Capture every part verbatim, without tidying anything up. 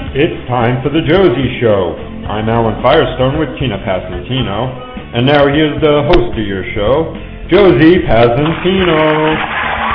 It's time for the Josie Show. I'm Alan Firestone with Tina Pasentino, and now here's the host of your show, Josie Pasentino.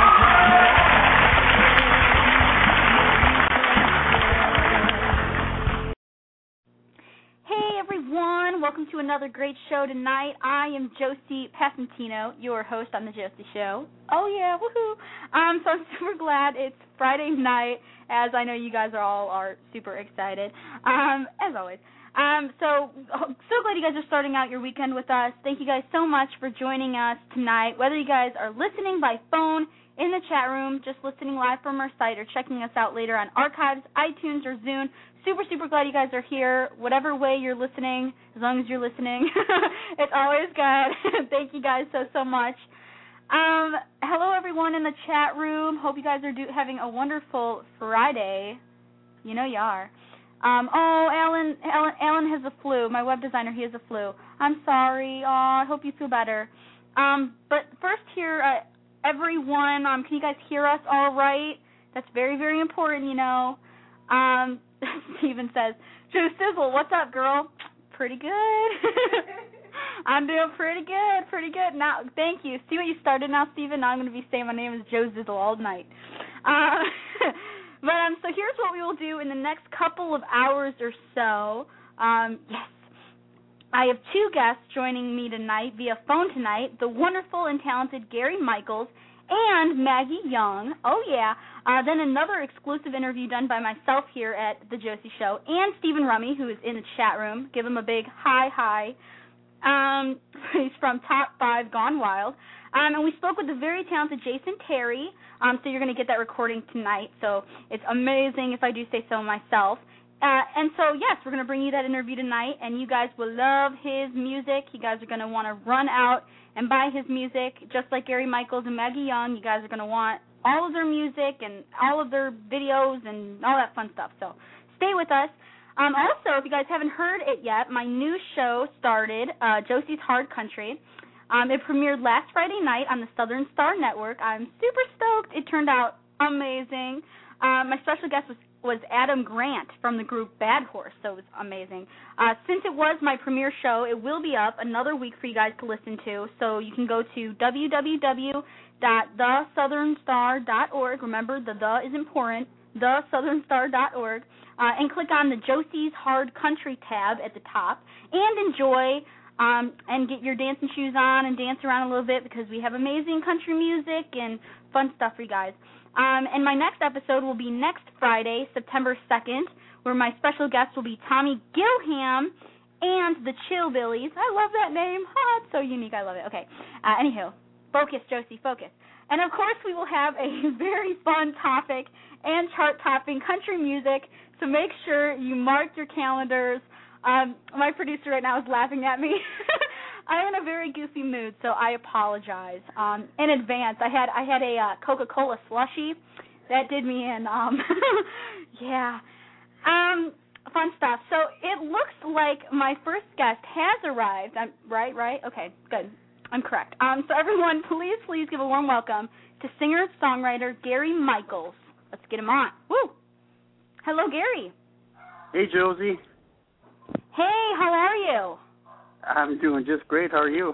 Welcome to another great show tonight. I am Josie Pasentino, your host on the Josie Show. Oh yeah, woohoo! Um, so I'm super glad it's Friday night, as I know you guys are all are super excited. Um, as always. Um, so so glad you guys are starting out your weekend with us. Thank you guys so much for joining us tonight. Whether you guys are listening by phone, in the chat room, just listening live from our site, or checking us out later on Archives, iTunes, or Zune. Super, super glad you guys are here. Whatever way you're listening, as long as you're listening, it's always good. Thank you guys so, so much. Um, hello, everyone in the chat room. Hope you guys are do- having a wonderful Friday. You know you are. Um, oh, Alan, Alan, Alan has the flu. My web designer, he has the flu. I'm sorry. Oh, I hope you feel better. Um, but first here, uh, everyone, um, can you guys hear us all right? That's very, very important, you know. Um, Steven says, Joe Sizzle, what's up, girl? Pretty good. I'm doing pretty good, pretty good. Now, thank you. See what you started now, Steven? Now I'm going to be saying my name is Joe Sizzle all night. Uh, but um, so here's what we will do in the next couple of hours or so. Um, yes. I have two guests joining me tonight via phone tonight, the wonderful and talented Gary Michaels and Maggie Young. Oh, yeah. Uh, then another exclusive interview done by myself here at The Josie Show, and Stephen Rummy, who is in the chat room. Give him a big hi, hi. Um, he's from Top five Gone Wild. Um, and we spoke with the very talented Jason Terry, um, so you're going to get that recording tonight. So it's amazing, if I do say so myself. Uh, and so, yes, we're going to bring you that interview tonight, and you guys will love his music. You guys are going to want to run out and buy his music, just like Gary Michaels and Maggie Young. You guys are going to want all of their music and all of their videos and all that fun stuff. So stay with us. Um, also, if you guys haven't heard it yet, my new show started, uh, Josie's Hard Country. Um, it premiered last Friday night on the Southern Star Network. I'm super stoked. It turned out amazing. Um, my special guest was was Adam Grant from the group Bad Horse, so it was amazing. Uh, since it was my premiere show, it will be up another week for you guys to listen to, so you can go to w w w dot the southern star dot org. Remember, the the is important, the southern star dot org, uh, and click on the Josie's Hard Country tab at the top, and enjoy um, and get your dancing shoes on and dance around a little bit, because we have amazing country music and fun stuff for you guys. Um, and my next episode will be next Friday, September second, where my special guest will be Tommy Gilham and the Chillbillies. I love that name. Oh, it's so unique. I love it. Okay. Uh, anywho, focus, Josie, focus. And, of course, we will have a very fun topic and chart-topping country music, so make sure you mark your calendars. Um, my producer right now is laughing at me. I'm in a very goofy mood, so I apologize um, in advance. I had I had a uh, Coca-Cola slushie that did me in. Um, yeah, um, fun stuff. So it looks like my first guest has arrived. I'm, right, right? Okay, good. I'm correct. Um, so everyone, please, please give a warm welcome to singer-songwriter Gary Michaels. Let's get him on. Woo! Hello, Gary. Hey, Josie. Hey, how are you? I'm doing just great. How are you?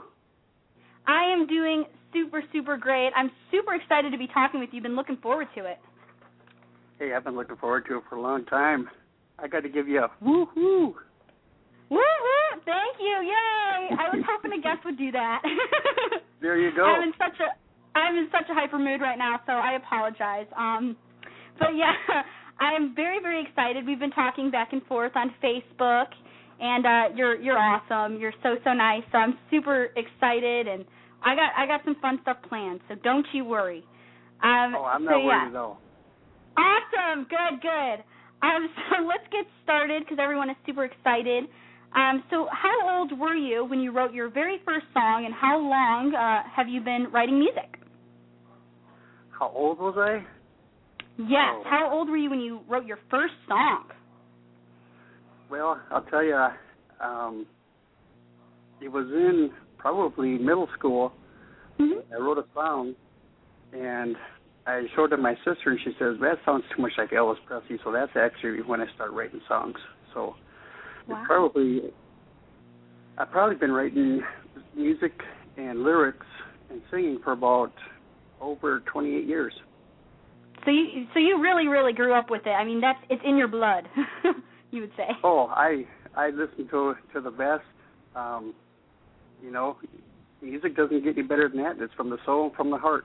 I am doing super, super great. I'm super excited to be talking with you. Been looking forward to it. Hey, I've been looking forward to it for a long time. I got to give you a woo-hoo. Woo-hoo! Thank you. Yay! I was hoping a guest would do that. There you go. I'm in such a I'm in such a hyper mood right now, so I apologize. Um, but yeah, I'm very, very excited. We've been talking back and forth on Facebook. And uh, you're you're awesome. You're so so nice. So I'm super excited, and I got I got some fun stuff planned. So don't you worry. Um, oh, I'm not so, worried yeah. at all. Awesome. Good. Good. Um, so let's get started, because everyone is super excited. Um, so how old were you when you wrote your very first song, and how long uh, have you been writing music? How old was I? Yes. Oh. How old were you when you wrote your first song? Well, I'll tell you, um, it was in probably middle school. Mm-hmm. I wrote a song, and I showed it to my sister, and she says, that sounds too much like Elvis Presley, so that's actually when I started writing songs. So wow. it's probably, I've probably been writing music and lyrics and singing for about over twenty-eight years. So you so you really, really grew up with it. I mean, that's it's in your blood, you would say. Oh, I I listen to to the best. Um, you know, music doesn't get any better than that. It's from the soul and from the heart.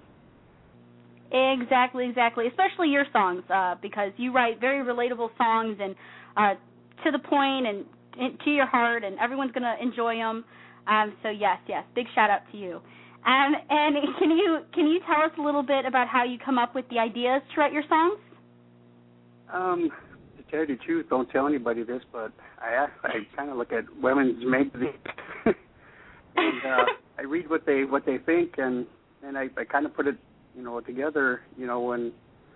Exactly, exactly. Especially your songs, uh, because you write very relatable songs and uh, to the point and, and to your heart, and everyone's going to enjoy them. Um, so yes, yes, big shout out to you. Um, and can you can you tell us a little bit about how you come up with the ideas to write your songs? Um, to tell you the truth, don't tell anybody this, but I I kind of look at women's magazines and uh, I read what they what they think, and and I, I kind of put it, you know, together, you know, when,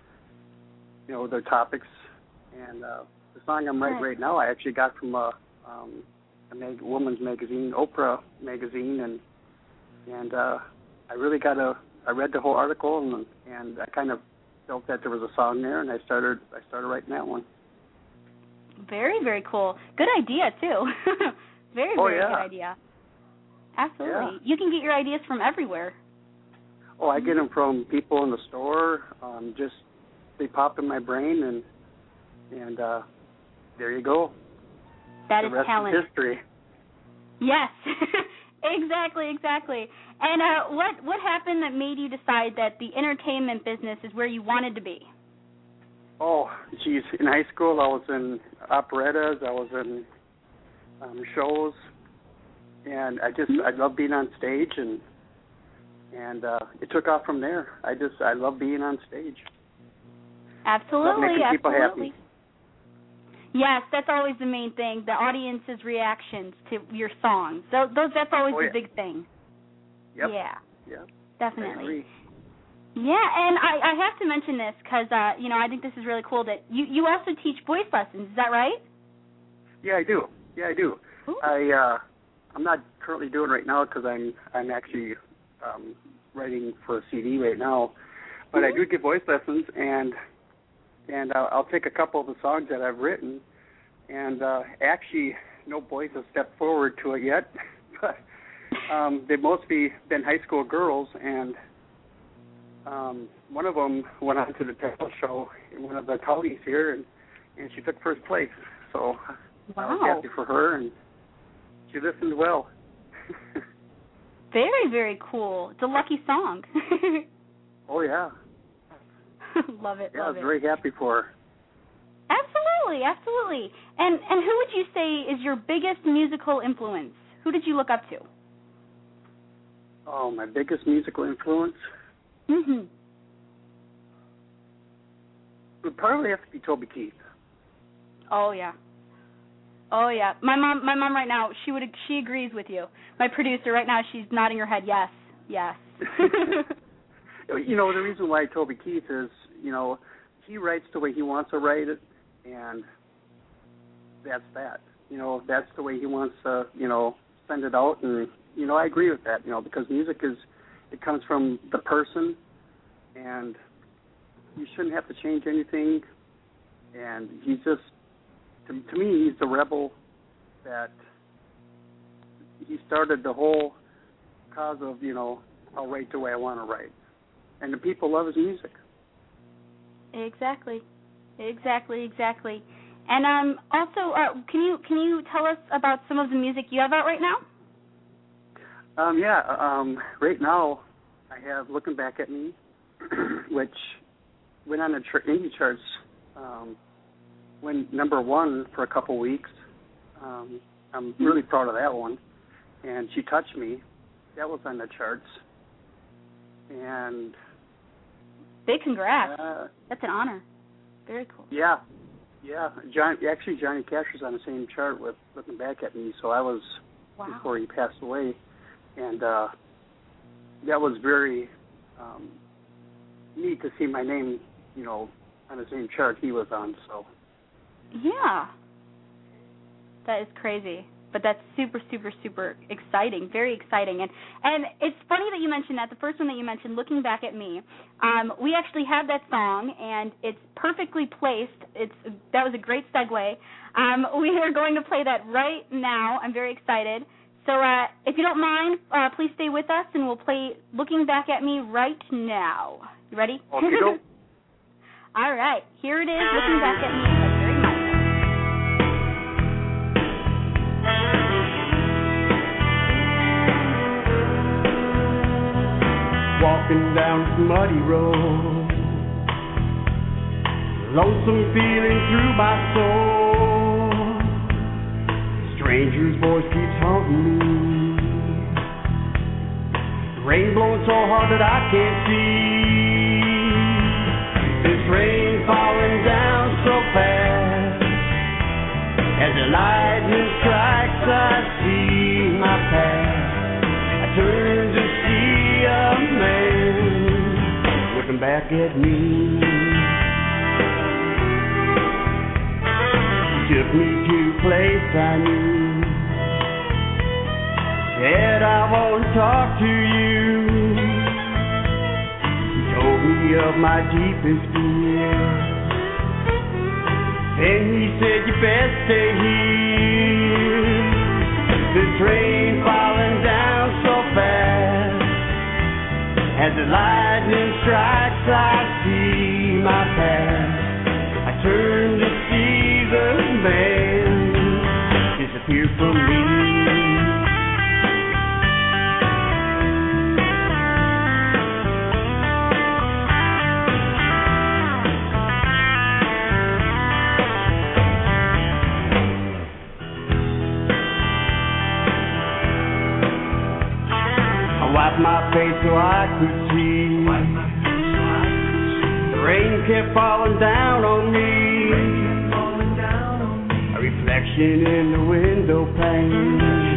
you know, their topics. And uh, the song I'm writing right now I actually got from a, um, a mag- woman's magazine, Oprah magazine, and and uh, I really got a, I read the whole article, and and I kind of felt that there was a song there, and I started I started writing that one. Very, very cool. Good idea, too. very, oh, very yeah. good idea. Absolutely. Yeah. You can get your ideas from everywhere. Oh, I get them from people in the store. Um, just they pop in my brain, and and uh, there you go. That the is rest talent. Is history. Yes, exactly, exactly. And uh, what what happened that made you decide that the entertainment business is where you wanted to be? Oh, geez. In high school, I was in operettas. I was in um, shows, and I just I love being on stage, and. And uh, it took off from there. I just, I love being on stage. Absolutely, love making people absolutely. happy. Yes, that's always the main thing, the audience's reactions to your songs. Those, those That's always oh, yeah. the big thing. Yep. Yeah. Yep. Definitely. I agree. Yeah, and I, I have to mention this because, uh, you know, I think this is really cool that you, you also teach voice lessons. Is that right? Yeah, I do. Yeah, I do. Ooh. I, uh, I'm not currently doing it right now because I'm, I'm actually... Um, writing for a C D right now, but mm-hmm. I do give voice lessons, and and I'll, I'll take a couple of the songs that I've written, and uh, actually no boys have stepped forward to it yet, but um, they've mostly been high school girls, and um, one of them went on to the talent show in one of the counties here, and, and she took first place, so wow. I was happy for her, and she listened well. Very, very cool. It's a lucky song. oh, yeah. love it, yeah, love I was it. very happy for her. Absolutely, absolutely. And and who would you say is your biggest musical influence? Who did you look up to? Oh, my biggest musical influence? Mm-hmm. Would probably have to be Toby Keith. Oh, yeah. Oh yeah, my mom. My mom right now. She would. She agrees with you. My producer right now. She's nodding her head. Yes, yes. You know, the reason why Toby Keith is, you know, he writes the way he wants to write it, and that's that. You know, that's the way he wants to, you know, send it out, and you know, I agree with that. You know, because music is, it comes from the person, and you shouldn't have to change anything. And he's just. To, to me, he's the rebel that he started the whole cause of, you know, I'll write the way I want to write. And the people love his music. Exactly. Exactly, exactly. And um, also, uh, can you can you tell us about some of the music you have out right now? Um, yeah, um, right now I have Looking Back at Me, which went on the tr- indie charts um went number one for a couple weeks. Um, I'm really proud of that one. And She Touched Me, that was on the charts. And big congrats. Uh, That's an honor. Very cool. Yeah, yeah. John, actually, Johnny Cash was on the same chart with Looking Back at Me, so I was wow. before he passed away. And uh, that was very um, neat to see my name, you know, on the same chart he was on, so... Yeah. That is crazy. but that's super, super, super exciting, very exciting. And and it's funny that you mentioned that, the first one that you mentioned, Looking Back at Me. Um, we actually have that song, and it's perfectly placed. It's That was a great segue. Um, we are going to play that right now. I'm very excited. So uh, if you don't mind, uh, please stay with us, and we'll play Looking Back at Me right now. You ready? Okay, go. All right. Here it is, Looking Back at Me by Gary Michaels. Walking down this muddy road, lonesome feeling through my soul. Stranger's voice keeps haunting me. Rain blowing so hard that I can't see. This rain falling down so fast. As the lightning strikes, I see my path. I turn to see a man looking back at me. He took me to a place I knew. Said I won't talk to you. He told me of my deepest fears. Then he said you best stay here. The train falling down so fast. As the lightning strikes, I see my path. I turn to see the man disappear from me. Wiped my face so I could see. The rain kept falling down on me. A reflection in the window pane.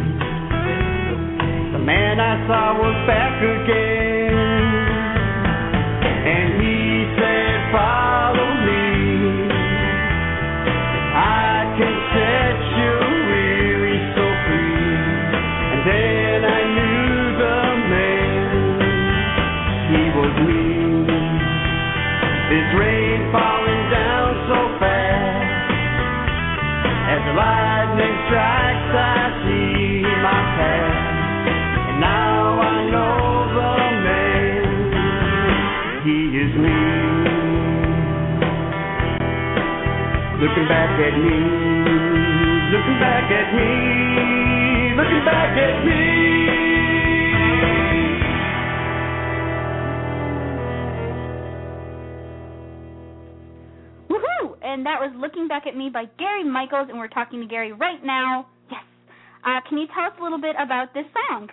The man I saw was back again. And he said, follow me. I can set your weary so free. And then I knew this rain falling down so fast. As the lightning strikes, I see my path. And now I know the man, he is me. Looking back at me, looking back at me, looking back at me. And that was Looking Back at Me by Gary Michaels, and we're talking to Gary right now. Yes. Uh, can you tell us a little bit about this song?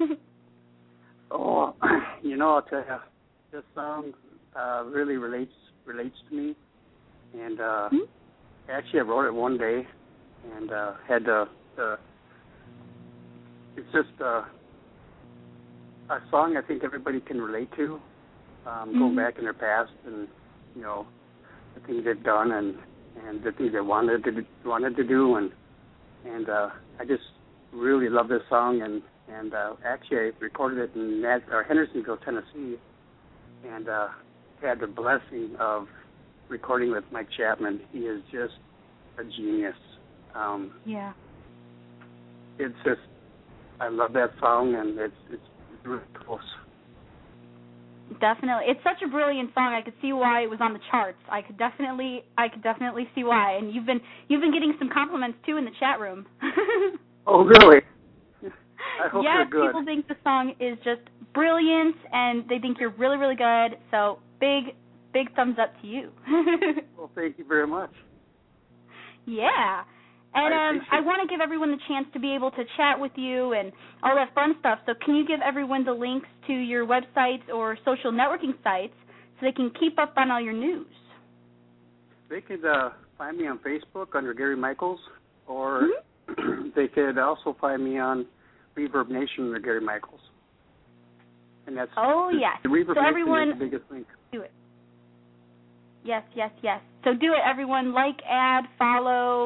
Oh, you know, I'll tell you, this song uh, really relates relates to me. And uh, hmm? actually, I wrote it one day and uh, had to, uh, it's just uh, a song I think everybody can relate to, um, mm-hmm. going back in their past and, you know, the things they've done and, and the things they wanted to do, wanted to do, and and uh, I just really love this song. And and uh, actually, I recorded it in Nat, or Hendersonville, Tennessee, and uh, had the blessing of recording with Mike Chapman. He is just a genius. Um, yeah. It's just, I love that song, and it's it's, it's really close. Definitely, it's such a brilliant song. I could see why it was on the charts. I could definitely, I could definitely see why. And you've been, you've been getting some compliments too in the chat room. Oh, really? I hope yes, you're good. People think the song is just brilliant, and they think you're really, really good. So big, big thumbs up to you. Well, thank you very much. Yeah. And I, um, I want to give everyone the chance to be able to chat with you and all that fun stuff. So can you give everyone the links to your websites or social networking sites so they can keep up on all your news? They could uh, find me on Facebook under Gary Michaels, or mm-hmm. they could also find me on Reverb Nation under Gary Michaels. And that's oh, the, yes. The Reverb so Nation everyone, is the biggest link. Do it. Yes, yes, yes. So do it, everyone. Like, add, follow,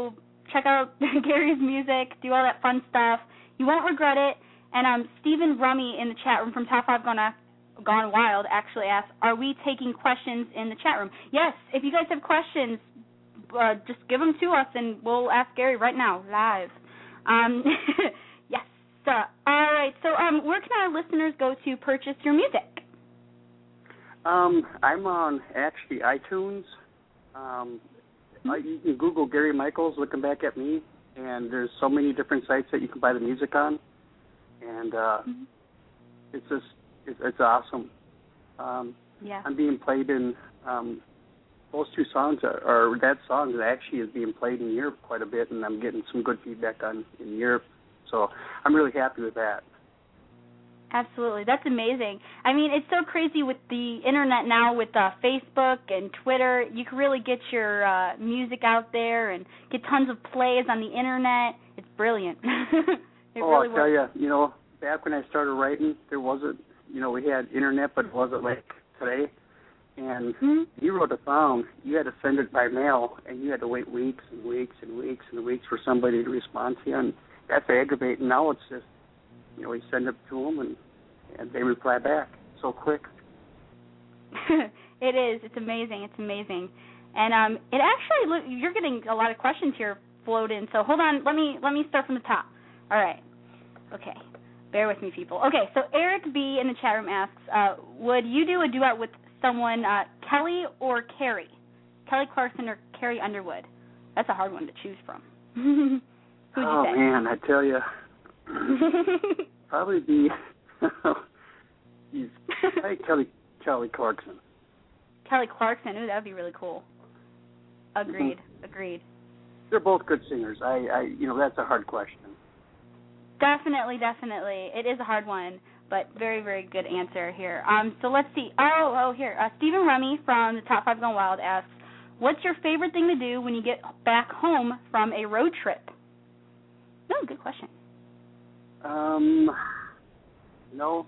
check out Gary's music, do all that fun stuff. You won't regret it. And um, Stephen Rummy in the chat room from Top five Gone, Gone Wild actually asked, are we taking questions in the chat room? Yes, if you guys have questions, uh, just give them to us, and we'll ask Gary right now, live. Um, yes. Uh, all right, so um, where can our listeners go to purchase your music? Um, I'm on actually iTunes. Um, mm-hmm. I, you can Google Gary Michaels, looking back at me, and there's so many different sites that you can buy the music on, and uh, mm-hmm. it's just it's, it's awesome. Um, yeah. I'm being played in um, those two songs, are, or that song actually is being played in Europe quite a bit, and I'm getting some good feedback on in Europe, so I'm really happy with that. Absolutely. That's amazing. I mean, it's so crazy with the Internet now with uh, Facebook and Twitter. You can really get your uh, music out there and get tons of plays on the Internet. It's brilliant. it oh, really I'll tell works. you, you know, back when I started writing, there wasn't, you know, we had Internet, but it wasn't like today. And mm-hmm. you wrote a song, you had to send it by mail, and you had to wait weeks and weeks and weeks and weeks for somebody to respond to you. And that's aggravating. Now it's just, you know, we send it to them, and, and they reply back so quick. It is. It's amazing. It's amazing. And um, it actually, you're getting a lot of questions here flowed in. So hold on. Let me let me start from the top. All right. Okay. Bear with me, people. Okay. So Eric B. in the chat room asks, uh, would you do a duet with someone, uh, Kelly or Carrie? Kelly Clarkson or Carrie Underwood? That's a hard one to choose from. Who'd you oh, say? man, I tell you. Probably be he's hey, Kelly Kelly Clarkson. Kelly Clarkson. Ooh, that would be really cool. Agreed. Mm-hmm. Agreed. They're both good singers. I, I, you know, that's a hard question. Definitely, definitely. It is a hard one, but very, very good answer here. Um, so let's see. Oh, oh, here. Uh, Stephen Rummy from the Top five Gone Wild asks, what's your favorite thing to do when you get back home from a road trip? Oh, good question. Um, no.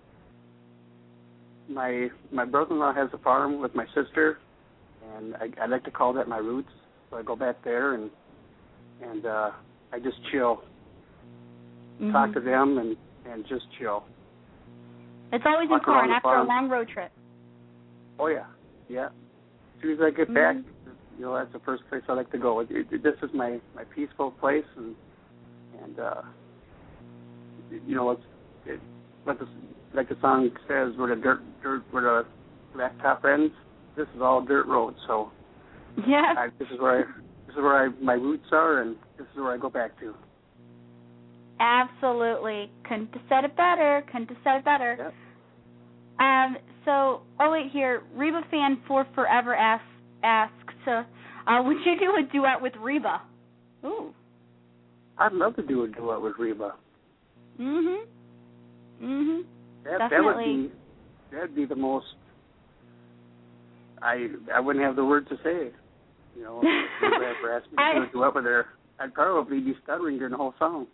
My my brother-in-law has a farm with my sister, and I, I like to call that my roots. So I go back there and and uh, I just chill, mm-hmm. talk to them, and, and just chill. It's always Walk important after farm. a long road trip. Oh yeah, yeah. As soon as I get mm-hmm. back, you know, that's the first place I like to go. It, it, this is my, my peaceful place, and and. Uh, You know, it's, it, like, the, like the song says, where the dirt, dirt, where the blacktop ends. This is all dirt road, so yeah. I, this is where I, this is where I, my roots are, and this is where I go back to. Absolutely, couldn't have said it better. Couldn't have said it better. Yep. Um. So, oh wait, here, Reba fan for forever asks asks, uh, uh, would you do a duet with Reba? Ooh. I'd love to do a duet with Reba. Mhm. Mhm. That, Definitely. that would be that'd be the most. I I wouldn't have the words to say. You know, if you ever asked me to do a duet with her, I'd probably be stuttering during the whole song.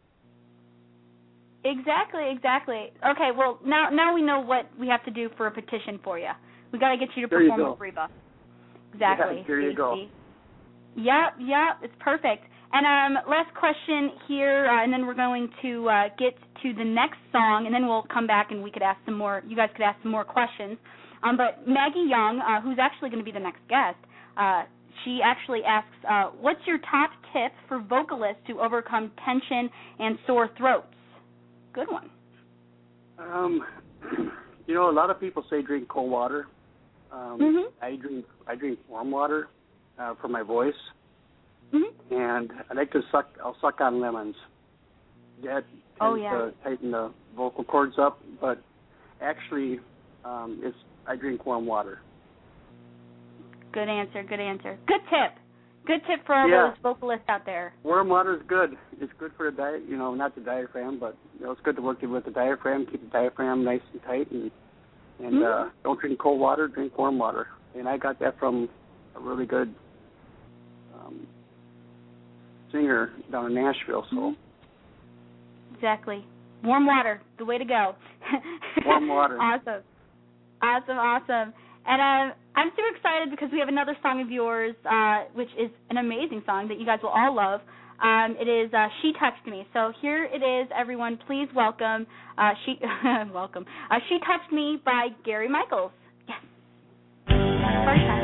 Exactly. Exactly. Okay. Well, now now we know what we have to do for a petition for you. We got to get you to there perform you with Reba. Exactly. Yeah, there you go. Yep. Yep. It's perfect. And um, last question here, uh, and then we're going to uh, get to the next song, and then we'll come back and we could ask some more. You guys could ask some more questions. Um, but Maggie Young, uh, who's actually going to be the next guest, uh, she actually asks, uh, "What's your top tip for vocalists to overcome tension and sore throats?" Good one. Um, you know, a lot of people say drink cold water. Um, mm-hmm. I drink I drink warm water uh, for my voice. Mm-hmm. And I like to suck. I'll suck on lemons. That tends oh, yeah. to tighten the vocal cords up. But actually, um, it's I drink warm water. Good answer. Good answer. Good tip. Good tip for all yeah. those vocalists out there. Warm water is good. It's good for the diet. You know, not the diaphragm, but you know, it's good to work with the diaphragm. Keep the diaphragm nice and tight, and and mm-hmm. uh, don't drink cold water. Drink warm water. And I got that from a really good Um, singer down in Nashville, so exactly. Warm water, the way to go. Warm water. Awesome. Awesome, awesome. And uh, I'm super excited because we have another song of yours, uh, which is an amazing song that you guys will all love. Um, it is uh, She Touched Me. So here it is, everyone. Please welcome uh, She welcome uh, She Touched Me by Gary Michaels. Yes. First time.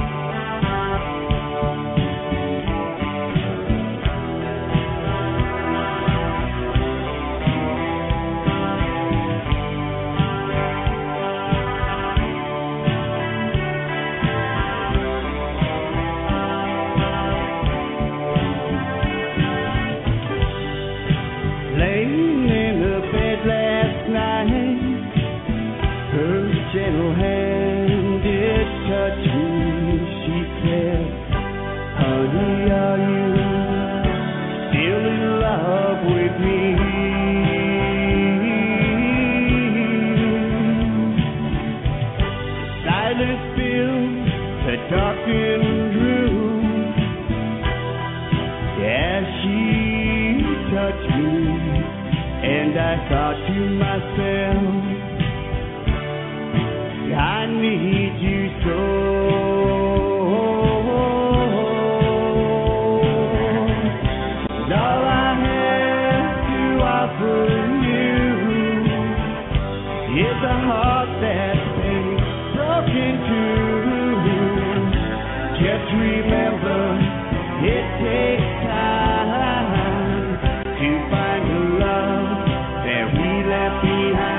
Gentle hand did touch me. She said, honey, are you still in love with me? Silence filled the darkened room as she touched me, and I thought to myself, I need you so. And all I have to offer you is a heart that's been broken too. Just remember, it takes time to find the love that we left behind.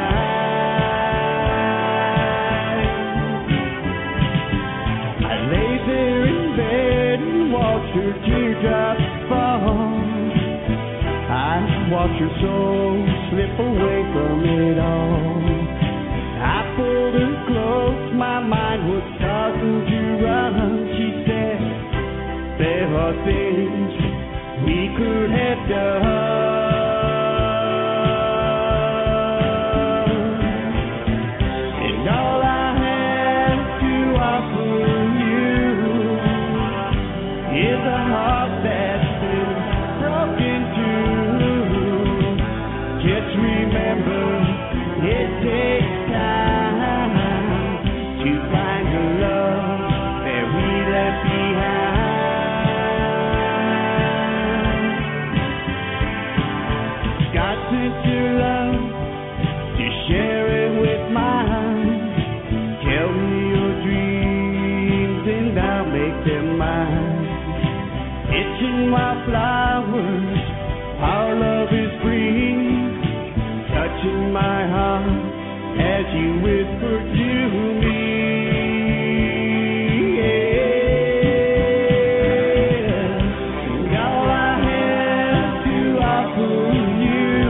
Your teardrops fall. I watch your soul slip away from it all. I pulled her close, my mind was starting to run. She said, there are things we could have done. And all I have to offer is a heart that's been broken too. Just remember, it takes time to find the love that we left behind. God sent your love to share it with mine. Tell me your dreams and I'll make them mine. Itching wild flowers, our love is free. Touching my heart as you whisper to me. Yeah. And all I have to offer you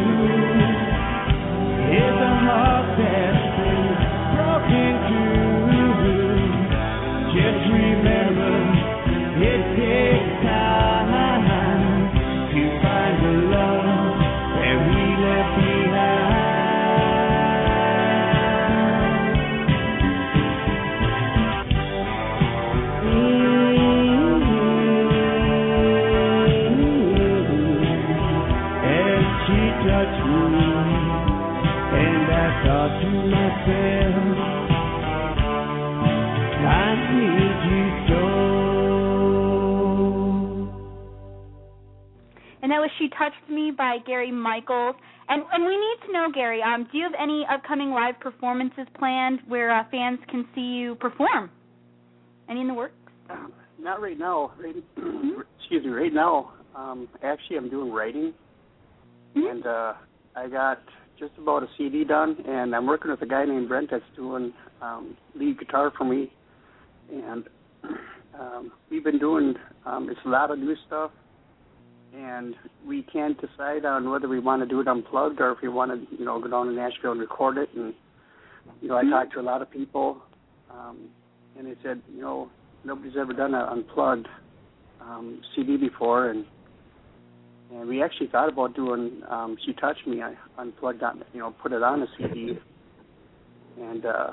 is a heart that's been broken too. Just remember, it takes time to find the love that we left behind. Mm-hmm. As she touched me, and I thought to myself, I need you so. And that was She Touched Me by Gary Michaels. And and we need to know, Gary, um, do you have any upcoming live performances planned where uh, fans can see you perform? Any in the works? Um, not right now. Right, mm-hmm. Excuse me. Right now, um, actually, I'm doing writing, mm-hmm. and uh, I got just about a C D done, and I'm working with a guy named Brent that's doing um, lead guitar for me, and um, we've been doing um, it's a lot of new stuff. And we can't decide on whether we want to do it unplugged or if we want to, you know, go down to Nashville and record it. And, you know, I talked to a lot of people, um, and they said, you know, nobody's ever done an unplugged um, C D before. And and we actually thought about doing um, She Touched Me, I unplugged on, you know, put it on a C D. And uh,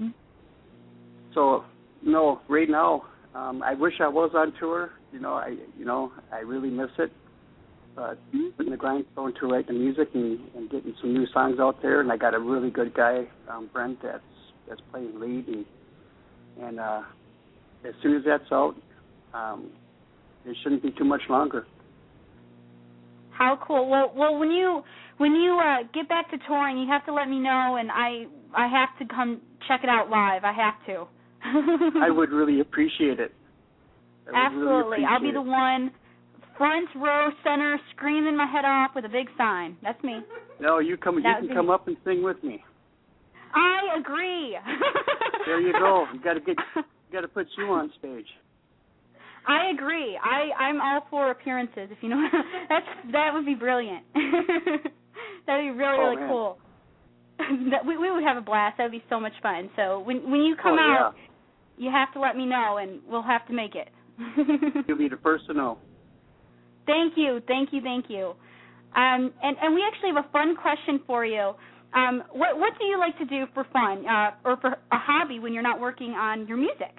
so, no, right now, um, I wish I was on tour. You know, I you know I really miss it. But putting the grindstone to write the music and, and getting some new songs out there, and I got a really good guy, um, Brent, that's that's playing lead, and and uh, as soon as that's out, um, it shouldn't be too much longer. How cool! Well, well, when you when you uh, get back to touring, you have to let me know, and I I have to come check it out live. I have to. I would really appreciate it. Absolutely, really appreciate I'll be the one, front row center, screaming my head off with a big sign. That's me. No, you come. That you can come me. up and sing with me. I agree. There you go. You got to get. You got to put you on stage. I agree. I I'm all for appearances. If you know, that's that would be brilliant. That'd be really oh, really man. cool. That we we would have a blast. That'd be so much fun. So when when you come oh, out, yeah. you have to let me know, and we'll have to make it. You'll be the first to know. Thank you, thank you, thank you. Um, and and we actually have a fun question for you. Um, what what do you like to do for fun, uh, or for a hobby when you're not working on your music?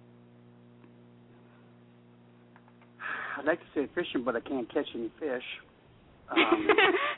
I'd like to say fishing, but I can't catch any fish. Um,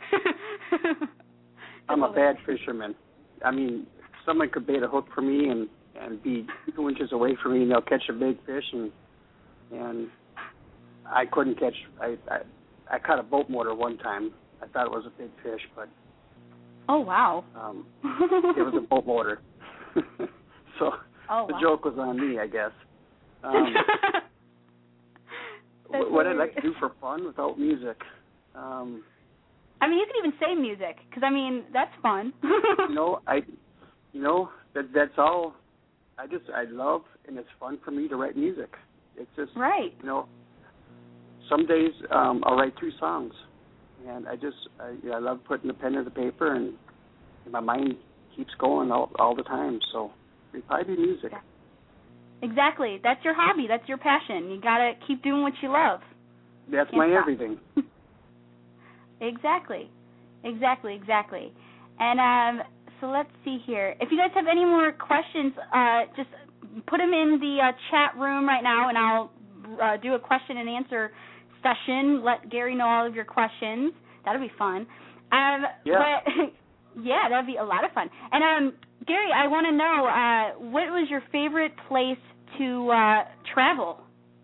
I'm a bad fisherman. I mean, someone could bait a hook for me and, and be two inches away from me, and they'll catch a big fish, and and I couldn't catch. I I, I caught a boat motor one time. I thought it was a big fish, but oh wow, um, it was a boat motor. So oh, the wow. joke was on me, I guess. Um, what I'd like to do for fun without music. Um, I mean, you can even say music, because I mean that's fun. you know, I, you know that that's all. I just I love, and it's fun for me to write music. It's just right. You know, some days um, I'll write two songs, and I just I, you know, I love putting the pen to the paper, and my mind keeps going all all the time. So it'd probably be music. Yeah. Exactly. That's your hobby. That's your passion. You got to keep doing what you love. That's Can't my stop. everything. Exactly. Exactly, exactly. And um, so let's see here. If you guys have any more questions, uh, just put them in the uh, chat room right now, and I'll uh, do a question and answer session. Let Gary know all of your questions. That'll be fun. Um, Yeah. But, yeah, that'd be a lot of fun. And um, Gary, I want to know, uh, what was your favorite place to uh, travel?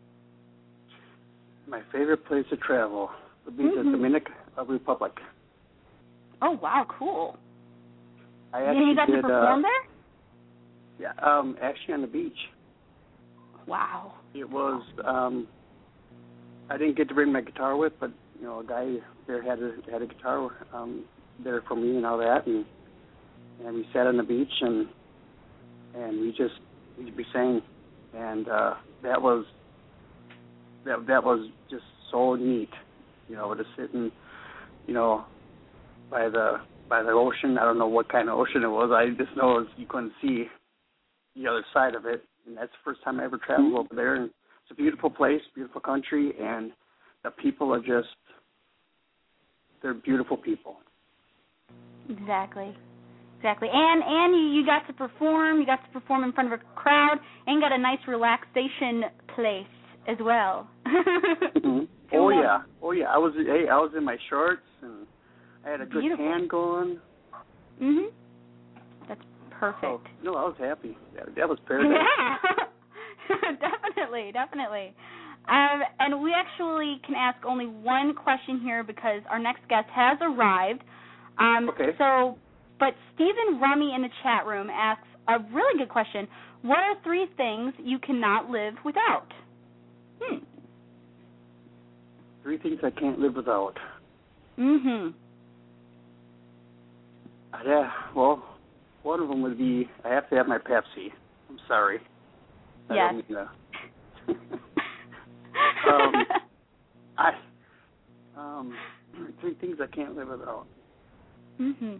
My favorite place to travel would be Mm-hmm. the Dominican Republic. Oh, wow, cool. I And actually you got did, to perform uh, there? Yeah, um, actually on the beach. Wow. It was. Um, I didn't get to bring my guitar with, but you know, a guy there had a had a guitar um, there for me and all that, and and we sat on the beach and and we just we, we sang, and uh, that was that that was just so neat, you know, to sit and you know by the by the ocean. I don't know what kind of ocean it was. I just know it was, you couldn't see the other side of it, and that's the first time I ever traveled Mm-hmm. over there. And it's a beautiful place, beautiful country, and the people are just, they're beautiful people. Exactly. Exactly. And and you, you got to perform, you got to perform in front of a crowd, and got a nice relaxation place as well. Mm-hmm. Oh yeah. Oh yeah. I was hey, I was in my shorts and I had a good Beautiful. tan going. Mhm. That's perfect. Oh, no, I was happy. That, that was paradise. Yeah. definitely, definitely. Um, and we actually can ask only one question here because our next guest has arrived. Um, Okay. So, but Stephen Rummy in the chat room asks a really good question. What are three things you cannot live without? Hmm. Three things I can't live without. Mm-hmm. Yeah, well, one of them would be I have to have my Pepsi. I'm sorry. I Yes. don't mean to. um, I um, three things I can't live without. Mm-hmm.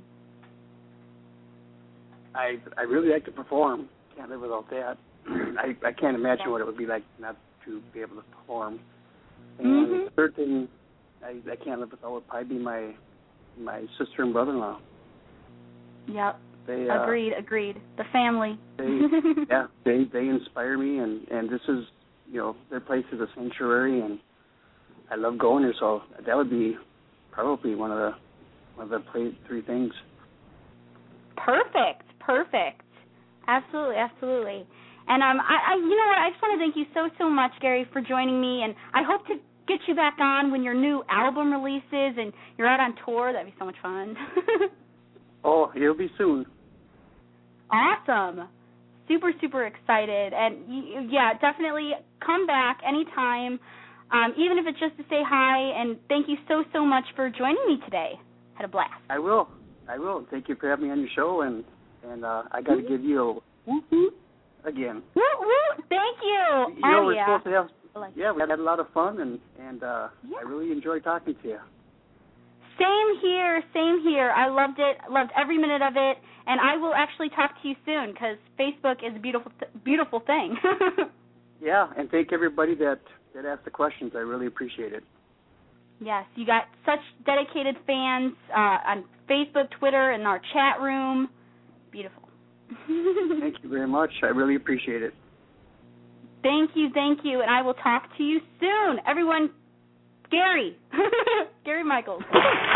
I I really like to perform. Can't live without that. I I can't imagine what it would be like not to be able to perform. And Mm-hmm. the third thing I, I can't live without would probably be my my sister and brother-in-law. Yep. They uh, Agreed, agreed. The family. They yeah, they they inspire me, and and this is you know their place is a sanctuary, and I love going there. So that would be probably one of the one of the play, three things. Perfect, perfect. Absolutely, absolutely. And um, I, I, you know what? I just want to thank you so, so much, Gary, for joining me. And I hope to get you back on when your new album releases and you're out on tour. That'd be so much fun. Oh, it'll be soon. Awesome. Super, super excited. And, y- yeah, definitely come back anytime, um, even if it's just to say hi. And thank you so, so much for joining me today. Had a blast. I will. I will. Thank you for having me on your show. And, and uh, I got to give you a whoop-whoop again. Woo-woo. Thank you. You know, oh, we're yeah. supposed to have, Like yeah, we had a lot of fun, and, and uh, yeah. I really enjoyed talking to you. Same here, same here. I loved it, loved every minute of it, and I will actually talk to you soon because Facebook is a beautiful, th- beautiful thing. Yeah, and thank everybody that, that asked the questions. I really appreciate it. Yes, you got such dedicated fans uh, on Facebook, Twitter, and our chat room. Beautiful. Thank you very much. I really appreciate it. Thank you, thank you, and I will talk to you soon. Everyone, Gary. Gary Michaels.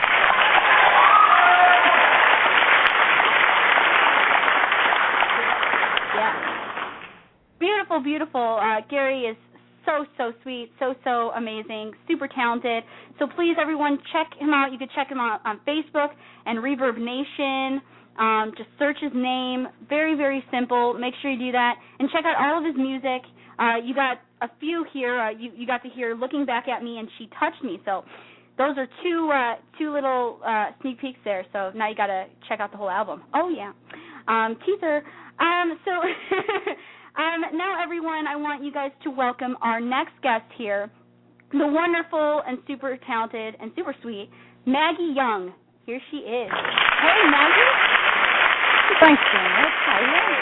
Yeah. Beautiful, beautiful. Uh, Gary is so, so sweet, so, so amazing, super talented. So please, everyone, check him out. You can check him out on Facebook and Reverb Nation. Um, just search his name. Very, very simple. Make sure you do that. And check out all of his music. Uh, you got a few here. Uh, you, you got to hear Looking Back at Me and She Touched Me. So those are two uh, two little uh, sneak peeks there. So now you got to check out the whole album. Oh, yeah. Um, teaser. Um, so um, now, everyone, I want you guys to welcome our next guest here, the wonderful and super talented and super sweet Maggie Young. Here she is. Hey, Maggie. Thanks, Janet. Hi.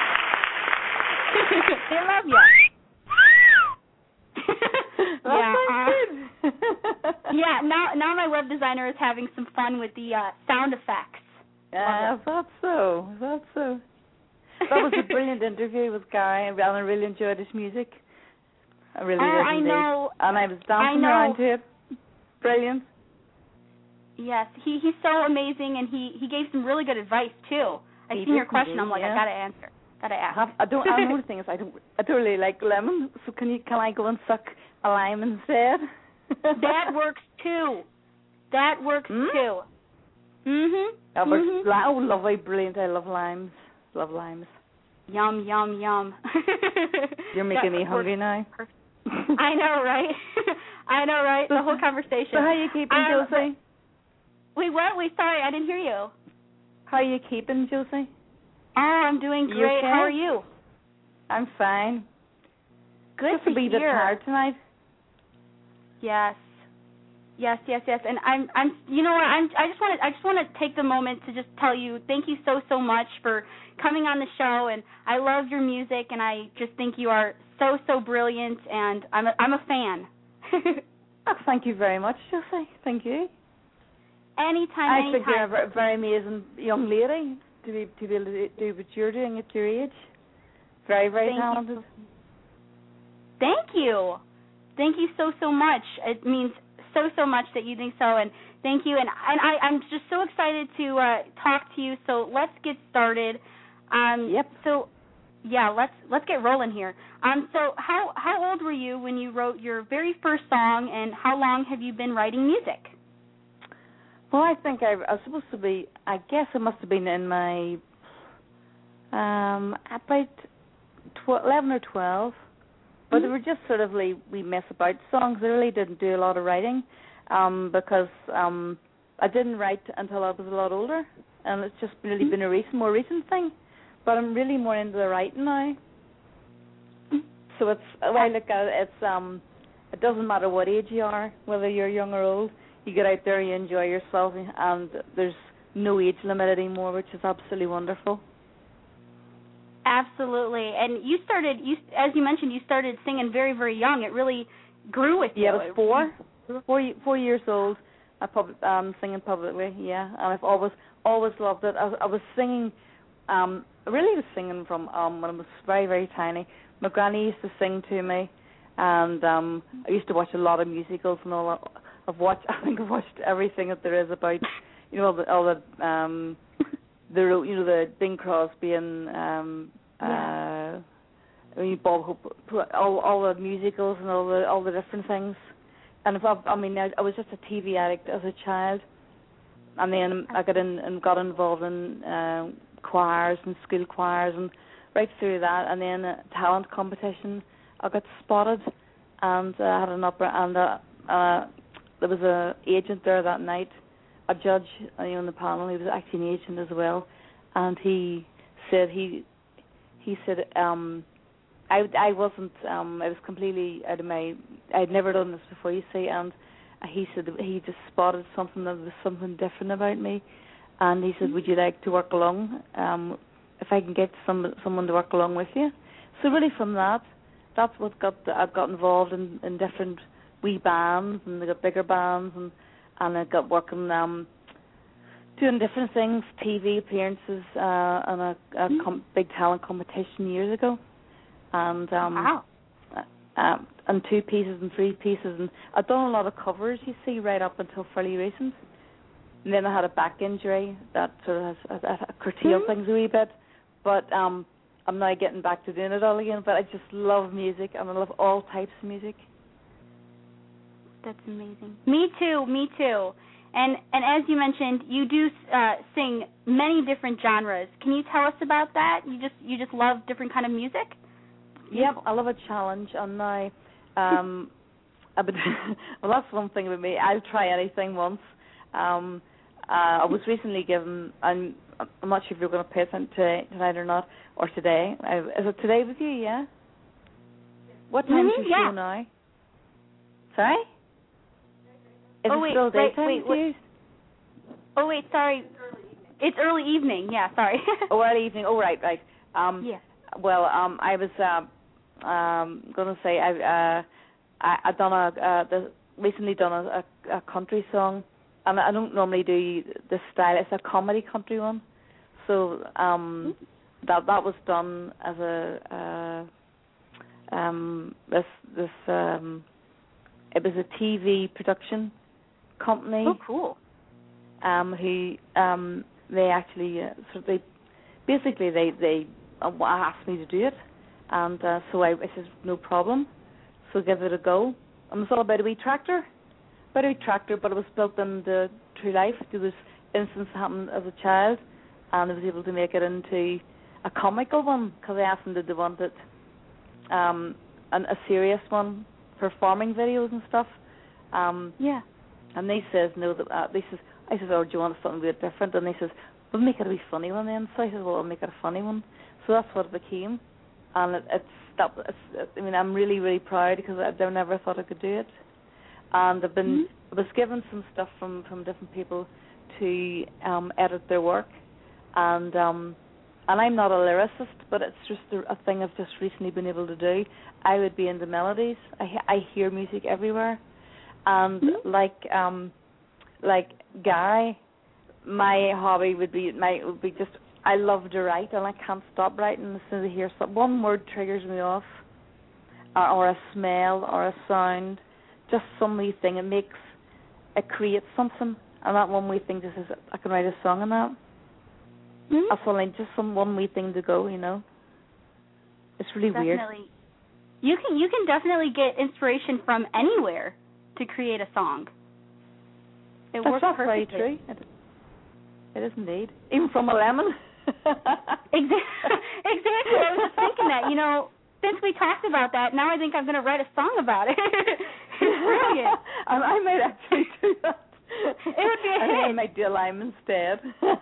They love you. yeah. Uh, yeah. Now, now my web designer is having some fun with the uh, sound effects. Yeah, I thought so. I thought so. That was a brilliant interview with Gary, and I really enjoyed his music. I really oh, did I indeed. know. And I was dancing I know. around to it. Brilliant. Yes, he he's so amazing, and he, he gave some really good advice too. I He seen your did question. indeed, I'm like, yeah. I gotta answer. Gotta ask. I, have, I don't. I know the thing is, I don't. I don't really like lemon. So can you? Can I go and suck a lime instead? That works too. That works Hmm? too. Mhm. Oh, but mhm. li- oh, lovely, brilliant. I love limes. Love limes. Yum yum yum. You're making That me works hungry now. perfect. I know, right? I know, right? The whole conversation. So how you keeping, Um, Josie? Wait, what? Wait, sorry, I didn't hear you. How you keeping, Josie? Oh, I'm doing You great. okay? How are you? I'm fine. Good Just to a wee bit hear. tired tonight. Yes. Yes, yes, yes. And I'm I'm you know what, I'm I just want to I just want to take the moment to just tell you thank you so so much for coming on the show, and I love your music, and I just think you are so so brilliant, and I'm a, I'm a fan. Oh, thank you very much, Josie. Thank you. anytime, I think you're a anytime. ver- very amazing young lady to be to be able to do what you're doing at your age. Very, very Thank talented. you. Thank you. Thank you so so much. It means so so much that you think so, and thank you. And and I I'm just so excited to uh, talk to you. So let's get started. Um, Yep. So yeah, let's let's get rolling here. Um. So how how old were you when you wrote your very first song, and how long have you been writing music? Well, I think I, I was supposed to be. I guess I must have been in my um about tw- eleven or twelve. But Mm-hmm. they were just sort of like we mess about songs. I really didn't do a lot of writing um, because um, I didn't write until I was a lot older, and it's just really Mm-hmm. been a recent, more recent thing. But I'm really more into the writing now. Mm-hmm. So it's well, I look at it, it's um, it doesn't matter what age you are, whether you're young or old. You get out there, you enjoy yourself, and there's no age limit anymore, which is absolutely wonderful. Absolutely. And you started, you as you mentioned, you started singing very, very young. It really grew with you. Yeah, I was four, four, ye- four years old. I pub- um singing publicly, yeah, and I've always, always loved it. I, I was singing, um, I really was singing from um when I was very, very tiny. My granny used to sing to me, and um I used to watch a lot of musicals and all that. I've watched, I think I've watched everything that there is about, you know, all the, all the um. The you know the Bing Crosby and um yeah. uh I mean, Bob Hope, all all the musicals and all the all the different things. And if I, I mean, I, I was just a T V addict as a child, and then I got in and got involved in uh, choirs and school choirs and right through that, and then a talent competition. I got spotted, and uh, I had an opera, and uh, uh, there was a agent there that night, a judge uh, you know, on the panel. He was actually an agent as well, and he said he he said um, I I wasn't um, I was completely out of my I'd never done this before, you see, and he said he just spotted something that was something different about me, and he said, would you like to work along? Um, if I can get some someone to work along with you. So really from that, that's what got I got involved in, in different wee bands, and they got bigger bands, and and I got working um, doing different things, T V appearances, uh, on a, a com- big talent competition years ago, and um, wow. uh, and two pieces and three pieces, and I've done a lot of covers, you see, right up until fairly recent. And then I had a back injury that sort of has, has, has curtailed mm-hmm. things a wee bit. But um, I'm now getting back to doing it all again. But I just love music, and I love all types of music. That's amazing. Me too, me too. And and as you mentioned, you do uh, sing many different genres. Can you tell us about that? You just you just love different kind of music? Yep, I love a challenge. And now, um, I would, well, that's one thing about me. I'll try anything once. Um, uh, I was recently given. I'm I'm not sure if you're going to pay attention to tonight or not, or today. Uh, is it today with you? Yeah. What time mm-hmm, is your yeah. show now? Sorry. Is oh, it wait, still wait, daytime wait, with you? Oh wait, sorry. It's early evening. Yeah, sorry. oh, early evening. Oh, right, right. Um, yeah. Well, um, I was uh, um, going to say I uh, I I done a uh, the, recently done a, a, a country song, and I don't normally do this style. It's a comedy country one, so um, mm-hmm. that that was done as a uh, um, this this um, it was a T V production company. Oh, cool. Um, who um, they actually uh, so they basically they they uh, asked me to do it, and uh, so I, I said no problem, so give it a go. And it's all about a wee tractor, about a wee tractor, but it was built in the true life. There was instances happened as a child, and I was able to make it into a comical one because I asked them did they want it um, an, a serious one, performing videos and stuff. Um, yeah. And they says no. That uh, they says I says, oh, do you want something a bit different? And they says, we'll make it a wee funny one then. So I says, well, I'll make it a funny one. So that's what it became. And it, it's that. It's, I mean, I'm really, really proud because I, I never thought I could do it. And I've been mm-hmm. I was given some stuff from, from different people to um, edit their work, and um, and I'm not a lyricist, but it's just a, a thing I've just recently been able to do. I would be into melodies. I I hear music everywhere, and mm-hmm. like um. Like Gary, my hobby would be my would be just I love to write and I can't stop writing as soon as I hear some, one word triggers me off, or, or a smell or a sound, just some wee thing. It makes it creates something, and that one wee thing just is I can write a song on that. Mm-hmm. That's only just some one wee thing to go, you know. It's really definitely. weird. You can you can definitely get inspiration from anywhere to create a song. It That's works not perfectly. very true. It, it is indeed. Even from a lemon. Exactly. I was just thinking that. You know, since we talked about that, now I think I'm going to write a song about it. It's brilliant. I, I might actually do that. It would be a I hit. think I might do a lime instead.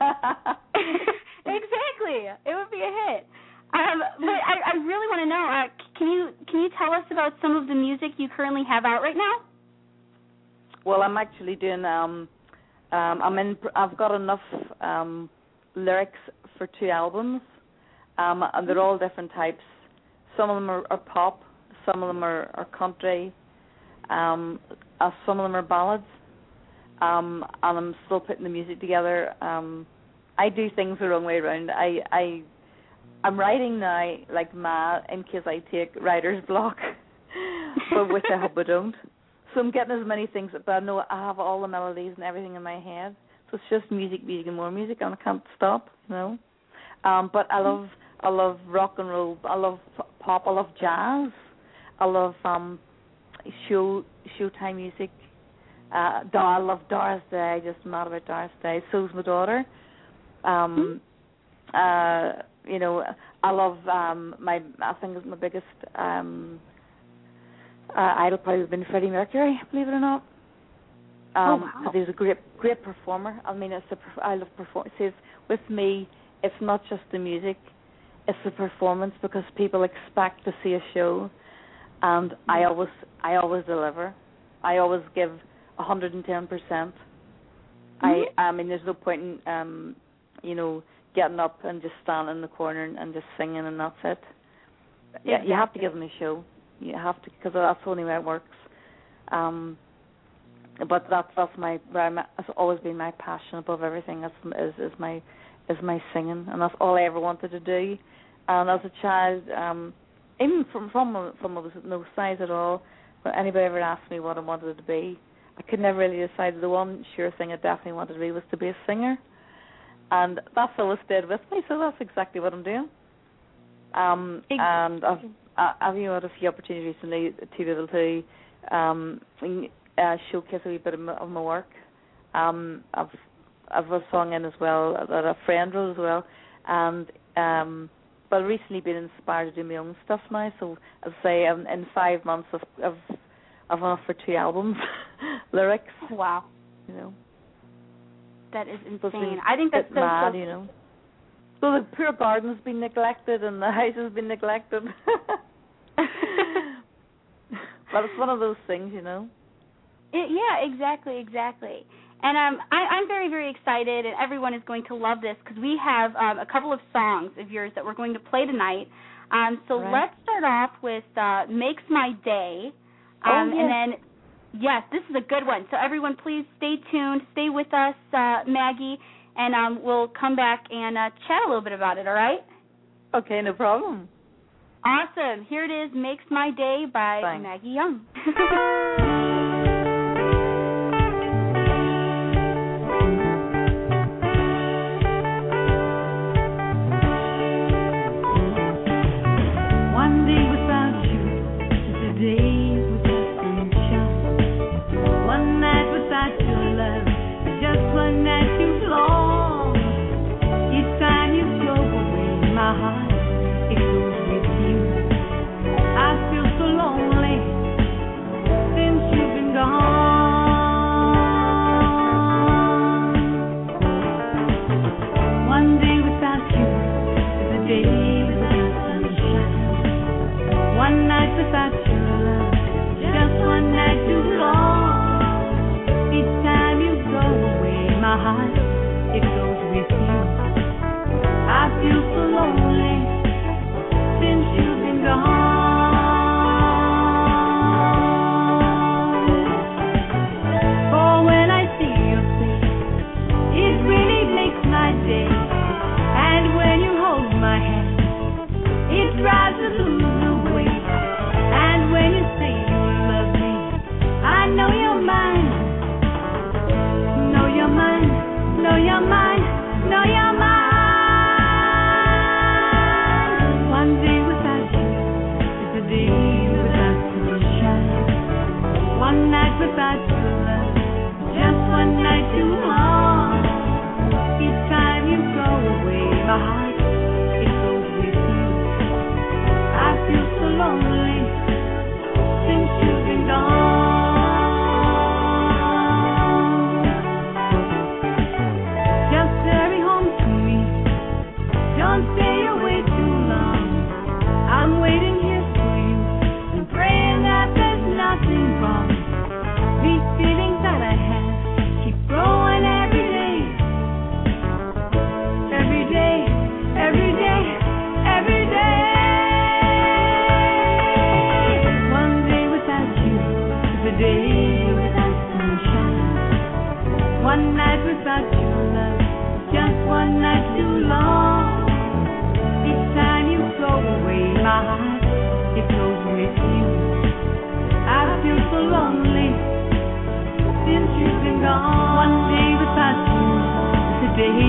Exactly. It would be a hit. Um, but I, I really want to know. Uh, can you can you tell us about some of the music you currently have out right now? Well, I'm actually doing. Um, um, I'm in. I've got enough um, lyrics for two albums, um, and they're all different types. Some of them are, are pop. Some of them are, are country. Um, uh, some of them are ballads. Um, and I'm still putting the music together. Um, I do things the wrong way around. I, I, I'm writing now like mad in case I take writer's block, but which I hope I don't. So I'm getting as many things, but I know I have all the melodies and everything in my head. So it's just music, music, and more music, and I can't stop, you know. Um, but I love, I love rock and roll. I love pop. I love jazz. I love um, show showtime music. Uh, I love Doris Day. Just mad about Doris Day. So's my daughter. Um, mm-hmm. uh, you know, I love um, my. I think my biggest um, uh, idol probably has been Freddie Mercury. Believe it or not. Um, oh wow! He was a great, great performer. I mean, it's a, I love perform. Says with me, it's not just the music, it's the performance, because people expect to see a show, and mm-hmm. I always, I always deliver. I always give a hundred and ten percent. I, I mean, there's no point in, um, you know, getting up and just standing in the corner and, and just singing and that's it. Yeah, exactly. You have to give them a show. You have to, because that's the only way it works. Um. But that's that's my that's always been my passion above everything. That's is is my is my singing, and that's all I ever wanted to do. And as a child, um, even from from from I was no size at all. When anybody ever asked me what I wanted to be, I could never really decide. The one sure thing I definitely wanted to be was to be a singer, and that's always stayed with me. So that's exactly what I'm doing. Um, and I've I've you know, had a few opportunities recently to be able to um. Uh, showcase a wee bit of my, of my work. Um, I've I've a song in as well that a friend wrote as well, and um, but recently been inspired to do my own stuff now. So I'd say um, in five months I've I've, I've gone for two albums, lyrics. Wow, you know, that is insane. I think that's so mad, so... you know. So the poor garden's been neglected and the house has been neglected. But it's one of those things, you know. It, yeah, exactly, exactly. And um, I, I'm very, very excited, and everyone is going to love this, because we have um, a couple of songs of yours that we're going to play tonight. Um, so right. Let's start off with uh, Makes My Day. Um, oh, yes. And then, yes, this is a good one. So everyone, please stay tuned. Stay with us, uh, Maggie, and um, we'll come back and uh, chat a little bit about it, all right? Okay, no problem. Awesome. Here it is, Makes My Day by Thanks. Maggie Young.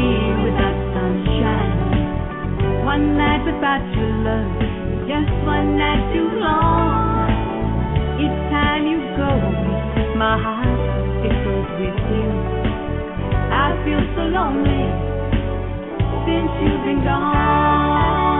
One night without your love, just one heart, it goes with you. I feel so lonely since you've been gone.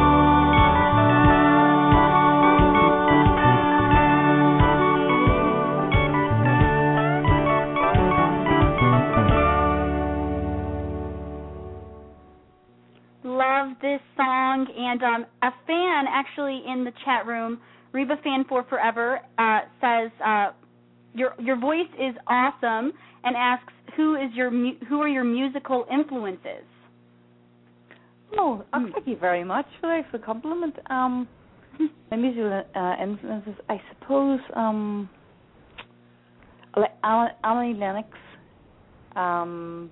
Love this song, and um, a fan actually in the chat room, Reba Fan for Forever, uh, says uh, your your voice is awesome, and asks who is your mu- who are your musical influences. Oh, oh thank you very much for that, for the compliment. Um, my musical uh, influences, I suppose, um, like Annie Lennox. Um,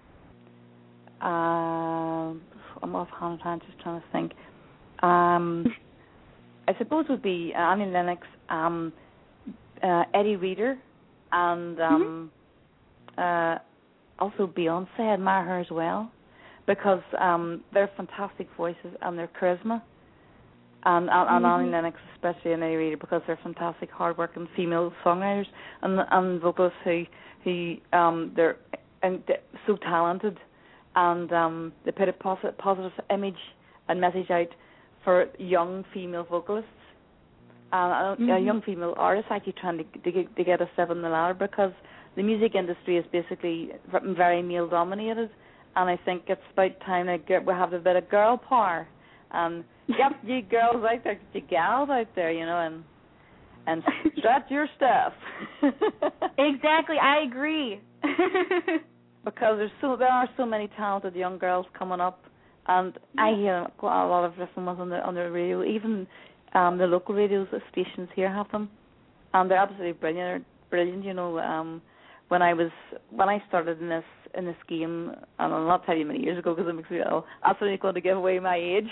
uh, I'm offhand, I'm just trying to think. Um, I suppose it would be Annie Lennox, um, uh, Eddie Reader, and um, mm-hmm. uh, also Beyonce. I admire her as well because um, they're fantastic voices and their charisma. And, and, and mm-hmm. Annie Lennox especially, and Eddie Reader, because they're fantastic, hard-working female songwriters and and vocalists who who um, they're and they're so talented. And um, they put a positive, positive image and message out for young female vocalists, uh, mm-hmm. uh, young female artists actually trying to, to, get, to get a step on the ladder, because the music industry is basically very male dominated, and I think it's about time that get, we have a bit of girl power. Um, yep, you girls out there, you gals out there, you know, and and strut your stuff. Exactly, I agree. Because there's so there are so many talented young girls coming up, and I hear a lot of different ones on the on the radio. Even um, the local radio stations here have them, and they're absolutely brilliant. Brilliant, you know. Um, when I was when I started in this in this game, and I'll not tell you many years ago because it makes me ill. Absolutely going to give away my age.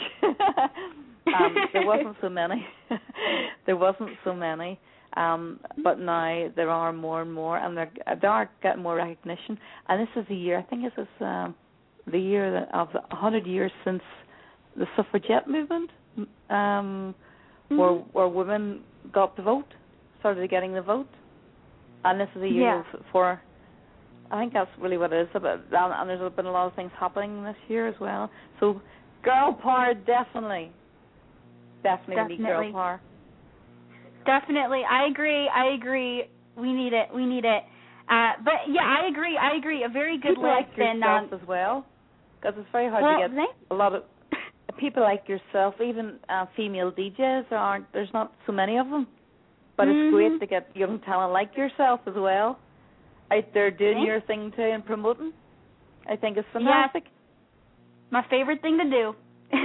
um, there wasn't so many. there wasn't so many. Um, but now there are more and more, and they are getting more recognition. And this is the year, I think this is uh, the year of one hundred years since the suffragette movement, um, mm-hmm. where, where women got the vote, started getting the vote. And this is a year yeah. for, I think that's really what it is about. And there's been a lot of things happening this year as well. So girl power, definitely. Definitely, definitely. we need girl power. Definitely, I agree. I agree. We need it. We need it. Uh, but yeah, I agree. I agree. A very good people list. Like yourself and, um, as well, because it's very hard well, to get they, a lot of people like yourself. Even uh, female D Js, there aren't. There's not so many of them. But mm-hmm. it's great to get young talent like yourself as well out there doing Thanks. your thing too and promoting. I think it's fantastic. Yes. My favorite thing to do.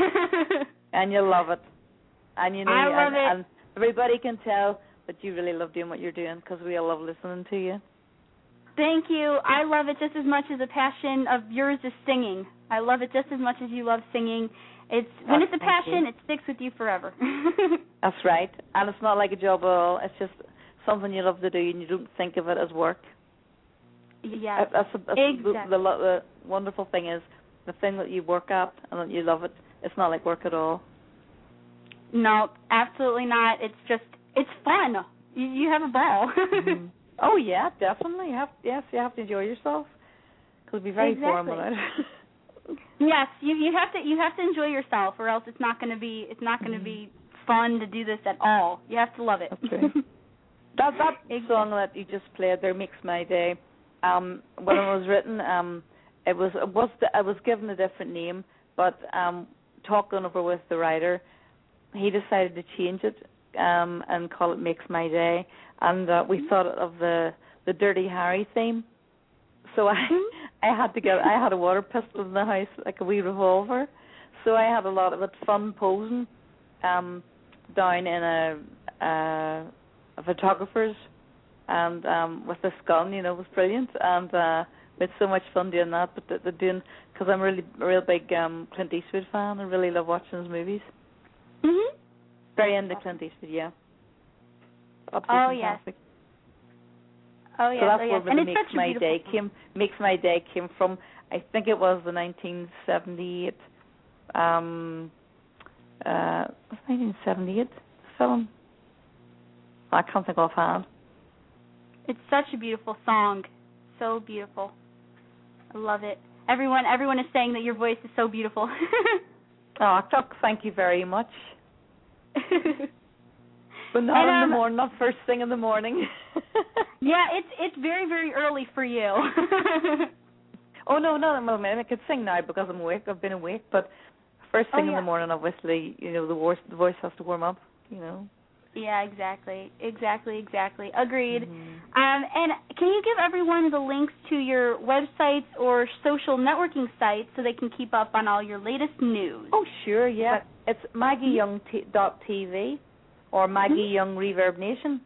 And you love it. And you know, I love and, it. and everybody can tell that you really love doing what you're doing, because we all love listening to you. Thank you. I love it just as much as a passion of yours is singing. I love it just as much as you love singing. It's when oh, it's a passion, you. it sticks with you forever. That's right. And it's not like a job at all. It's just something you love to do, and you don't think of it as work. Yes, that's, that's exactly. The, the, the wonderful thing is the thing that you work at and that you love it. It's not like work at all. No, absolutely not. It's just it's fun. You, you have a ball. mm-hmm. Oh yeah, definitely. You have yes, you have to enjoy yourself. Because it'll be very exactly. boring without it. Yes, you you have to you have to enjoy yourself, or else it's not going to be it's not going to mm-hmm. be fun to do this at all. You have to love it. That's right. that that exactly. song that you just played there, Makes My Day. Um, when it was written, um, it was it was it was given a different name, but um, talking over with the writer, he decided to change it um, and call it Makes My Day, and uh, we thought of the the Dirty Harry theme. So I I had to get I had a water pistol in the house, like a wee revolver. So I had a lot of it fun posing um, down in a, a, a photographer's, and um, with this gun, you know, it was brilliant, and uh, we had so much fun doing that. But the, the doing because I'm really a real big um, Clint Eastwood fan. I really love watching his movies. Mhm. Very into Clint Eastwood, yeah. Absolutely oh fantastic. yes. Oh yes, so that's oh, where yes. And the it's Makes such a My beautiful Day came. Makes My Day came from. I think it was the nineteen seventy-eight. Um, uh, was nineteen seventy-eight film? I can't think offhand. It's such a beautiful song. So beautiful. I love it. Everyone everyone is saying that your voice is so beautiful. Oh, Chuck, thank you very much. But not And, in um, the morning, not first thing in the morning. Yeah, it's it's very, very early for you. Oh, no, no, no, I could sing now because I'm awake. I've been awake, but first thing Oh, in yeah. the morning, obviously, you know, the voice, the voice has to warm up, you know. Yeah, exactly. Exactly, exactly. Agreed. Mm-hmm. Um, and can you give everyone the links to your websites or social networking sites so they can keep up on all your latest news? Oh, sure, yeah. But, it's Maggie Young dot T V or Maggie mm-hmm. Young Reverb Nation.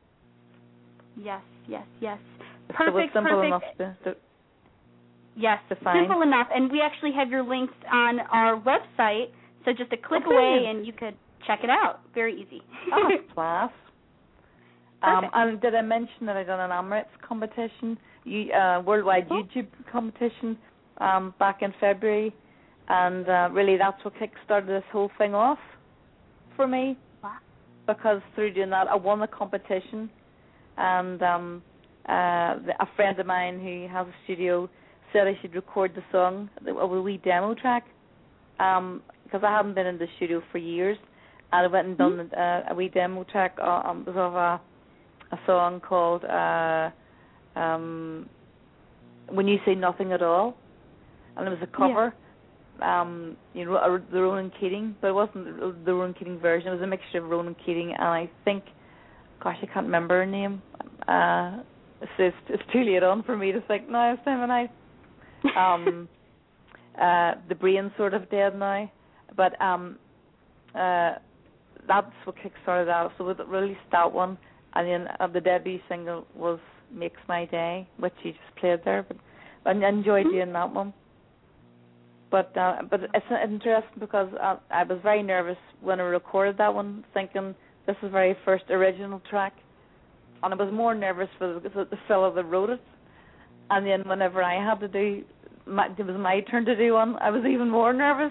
Yes, yes, yes. So it was Perfect, simple perfect. enough to, to Yes, to find. simple enough. And we actually have your links on our website, so just a click Oh, away brilliant. and you could check it out. Very easy. Oh, class. Um, Perfect. and did I mention that I done an Emirates competition, you, uh, worldwide Oh. YouTube competition um, back in February, and uh, really that's what kickstarted this whole thing off for me. Wow. Because through doing that, I won the competition, and um, uh, the, a friend of mine who has a studio said I should record the song, a wee demo track, um, because I haven't been in the studio for years, and I went and done uh, a wee demo track uh, um, of a, a song called uh, um, When You Say Nothing at All, and it was a cover, yeah. um, you know, uh, the Ronan Keating, but it wasn't the Ronan Keating version. It was a mixture of Ronan Keating and I think, gosh, I can't remember her name. Uh, it's, it's, it's too late on for me to think now. It's time of night. Um, uh, the brain's sort of dead now, but um, uh, that's what kickstarted that. So we released that one, and then uh, the debut single was "Makes My Day," which you just played there. But I enjoyed Mm-hmm. doing that one. But uh, but it's interesting because I, I was very nervous when I recorded that one, thinking this is the very first original track, and I was more nervous for the, the fellow that wrote it. And then whenever I had to do, my, it was my turn to do one, I was even more nervous.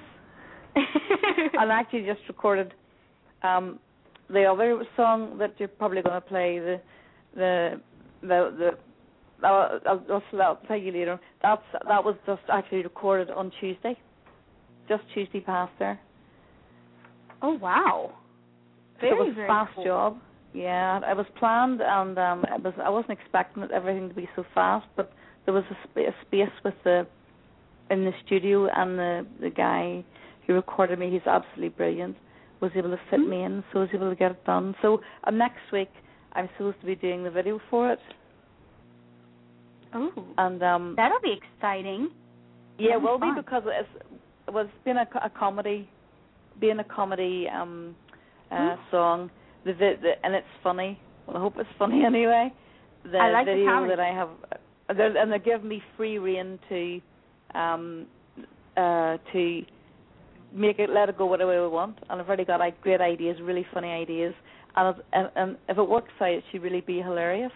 And I actually just recorded um, the other song that you're probably going to play, the the the the. I'll, I'll, I'll tell you later. That's that was just actually recorded on Tuesday, just Tuesday past there. Oh wow! Very, it was very a fast cool. job. Yeah, it was planned, and um, it was. I wasn't expecting it, everything to be so fast, but there was a, sp- a space with the in the studio, and the the guy who recorded me, he's absolutely brilliant, was able to fit mm-hmm. me in, so I was able to get it done. So uh, next week I'm supposed to be doing the video for it. Oh, and um, that'll be exciting. Yeah, that'll it will be, be because it's, it was being a, a comedy, being a comedy um, uh, mm-hmm. song. The, the, the and it's funny. Well, I hope it's funny anyway. The I like video the that I have, uh, and they give me free rein to, um, uh, to make it, let it go whatever way we want. And I've already got like great ideas, really funny ideas. And, and, and if it works out, it should really be hilarious.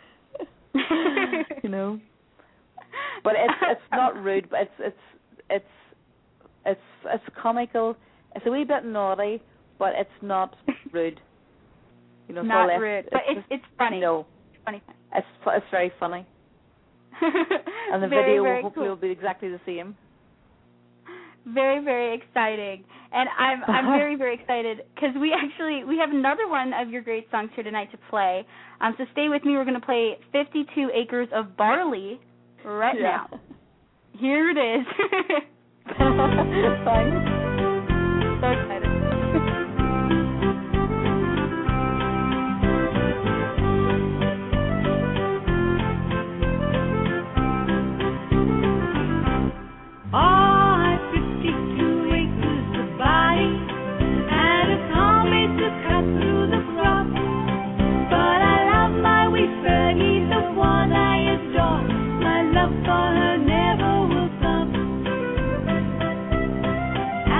You know. But it's it's not rude. But it's it's it's it's it's comical. It's a wee bit naughty, but it's not rude. You know, it's not all rude, it's, but it's it's, it's funny. No, it's funny. It's it's very funny. And the very, video very hopefully cool. will be exactly the same. Very, very exciting, and I'm I'm very, very excited because we actually we have another one of your great songs here tonight to play. Um, so stay with me. We're going to play fifty-two Acres of Barley right Yeah. now. Here it is. Thanks. So excited. For her never will stop.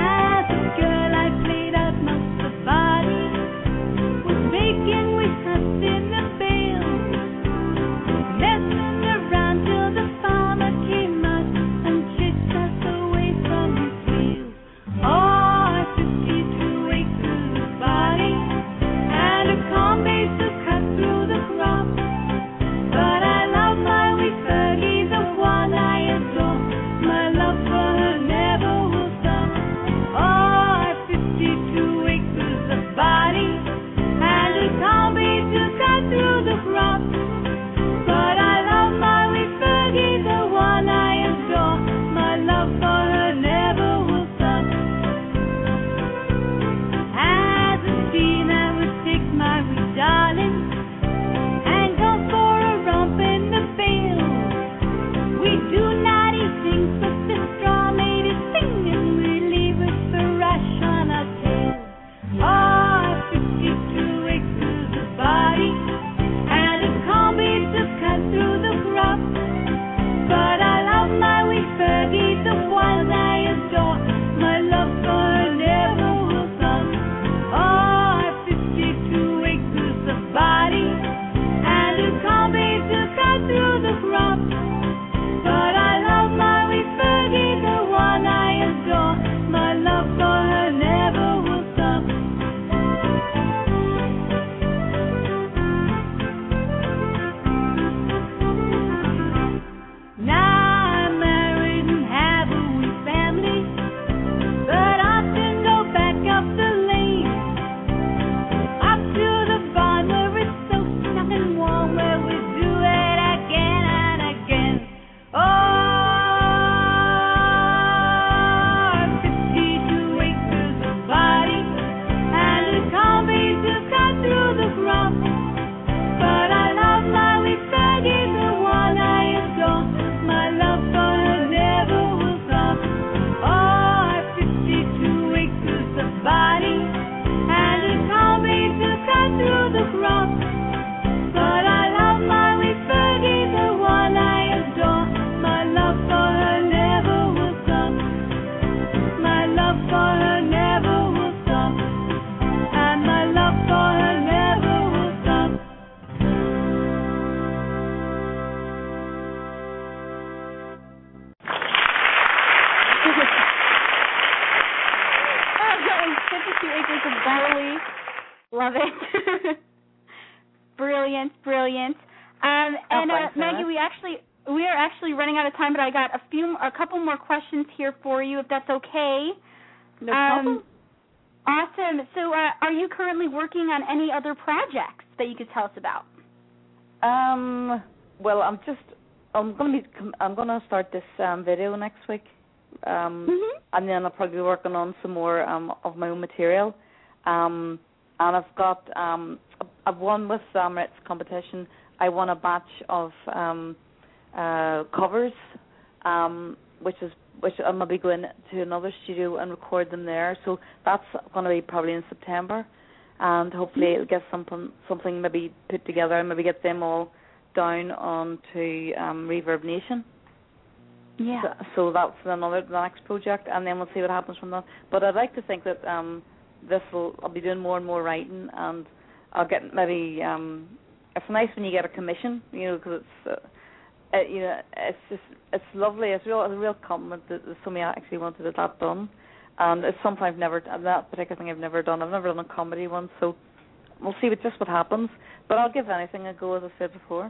Love it. Brilliant, brilliant. Um, and oh, uh, Maggie, we actually we are actually running out of time, but I got a few, a couple more questions here for you, if that's okay. No um, problem. Awesome. So, uh, are you currently working on any other projects that you could tell us about? Um. Well, I'm just. I'm gonna be. I'm gonna start this um, video next week. Um. Mm-hmm. And then I'll probably be working on some more um of my own material. Um. And I've got. Um. I've won with um Ritz competition. I won a batch of um uh covers. Um. Which is. Which I'm gonna be going to another studio and record them there. So that's gonna be probably in September. And hopefully it'll get something something maybe put together and maybe get them all down onto um, Reverb Nation. Yeah. So, so that's another the next project, and then we'll see what happens from that. But I'd like to think that um, this will I'll be doing more and more writing, and I'll get maybe um, it's nice when you get a commission, you know, because it's uh, uh, you know it's just it's lovely. It's real it's a real compliment that that somebody actually wanted that done. And it's something I've never, that particular thing I've never done. I've never done a comedy one, so we'll see what, just what happens. But I'll give anything a go, as I said before.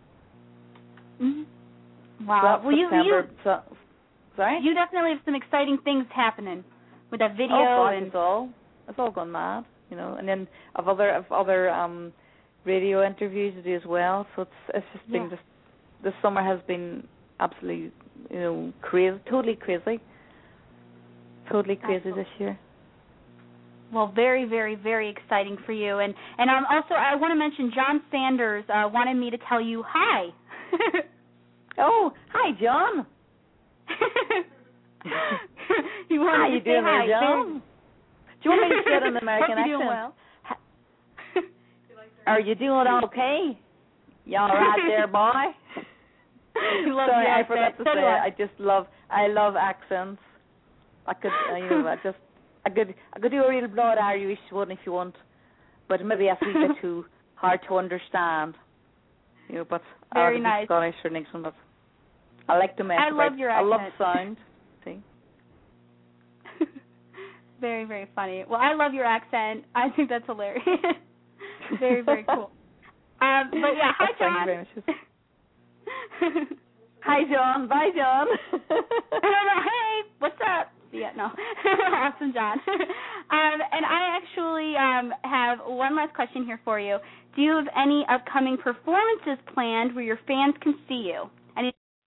Mm-hmm. Wow. So well, you, you, so, sorry? You definitely have some exciting things happening with that video. Oh, gosh, and it's all, it's all gone mad, you know. And then I've other, I've other um, radio interviews to do as well. So it's, it's just been yeah. just, this summer has been absolutely, you know, crazy, totally crazy. Totally crazy Absolutely. this year. Well, very, very, very exciting for you. And and um, also, I want to mention John Sanders uh, wanted me to tell you hi. Oh, hi, John. He wanted How to you say doing hi. there, John? Do you want me to say it in an American Hope you're accent? doing well. Are you doing okay? You all right there, boy? He loves Sorry, the I accent. forgot to So say do it. I. I just love, I love accents. I could, uh, you know, I just, I could, I could do a real blood Irish one if you want, but maybe that's a wee bit too hard to understand. You know, but Very I nice. Scottish or Nixon, but I like to mess I about. love your I love accent. sound. See. Very, very funny. Well, I love your accent. I think that's hilarious. Very, very cool. Um, but yeah, hi, Thank John. you very much. Hi, John. Bye, John. Hey, what's up? Yeah, no. Awesome, John. Um, and I actually um, have one last question here for you. Do you have any upcoming performances planned where your fans can see you? Any?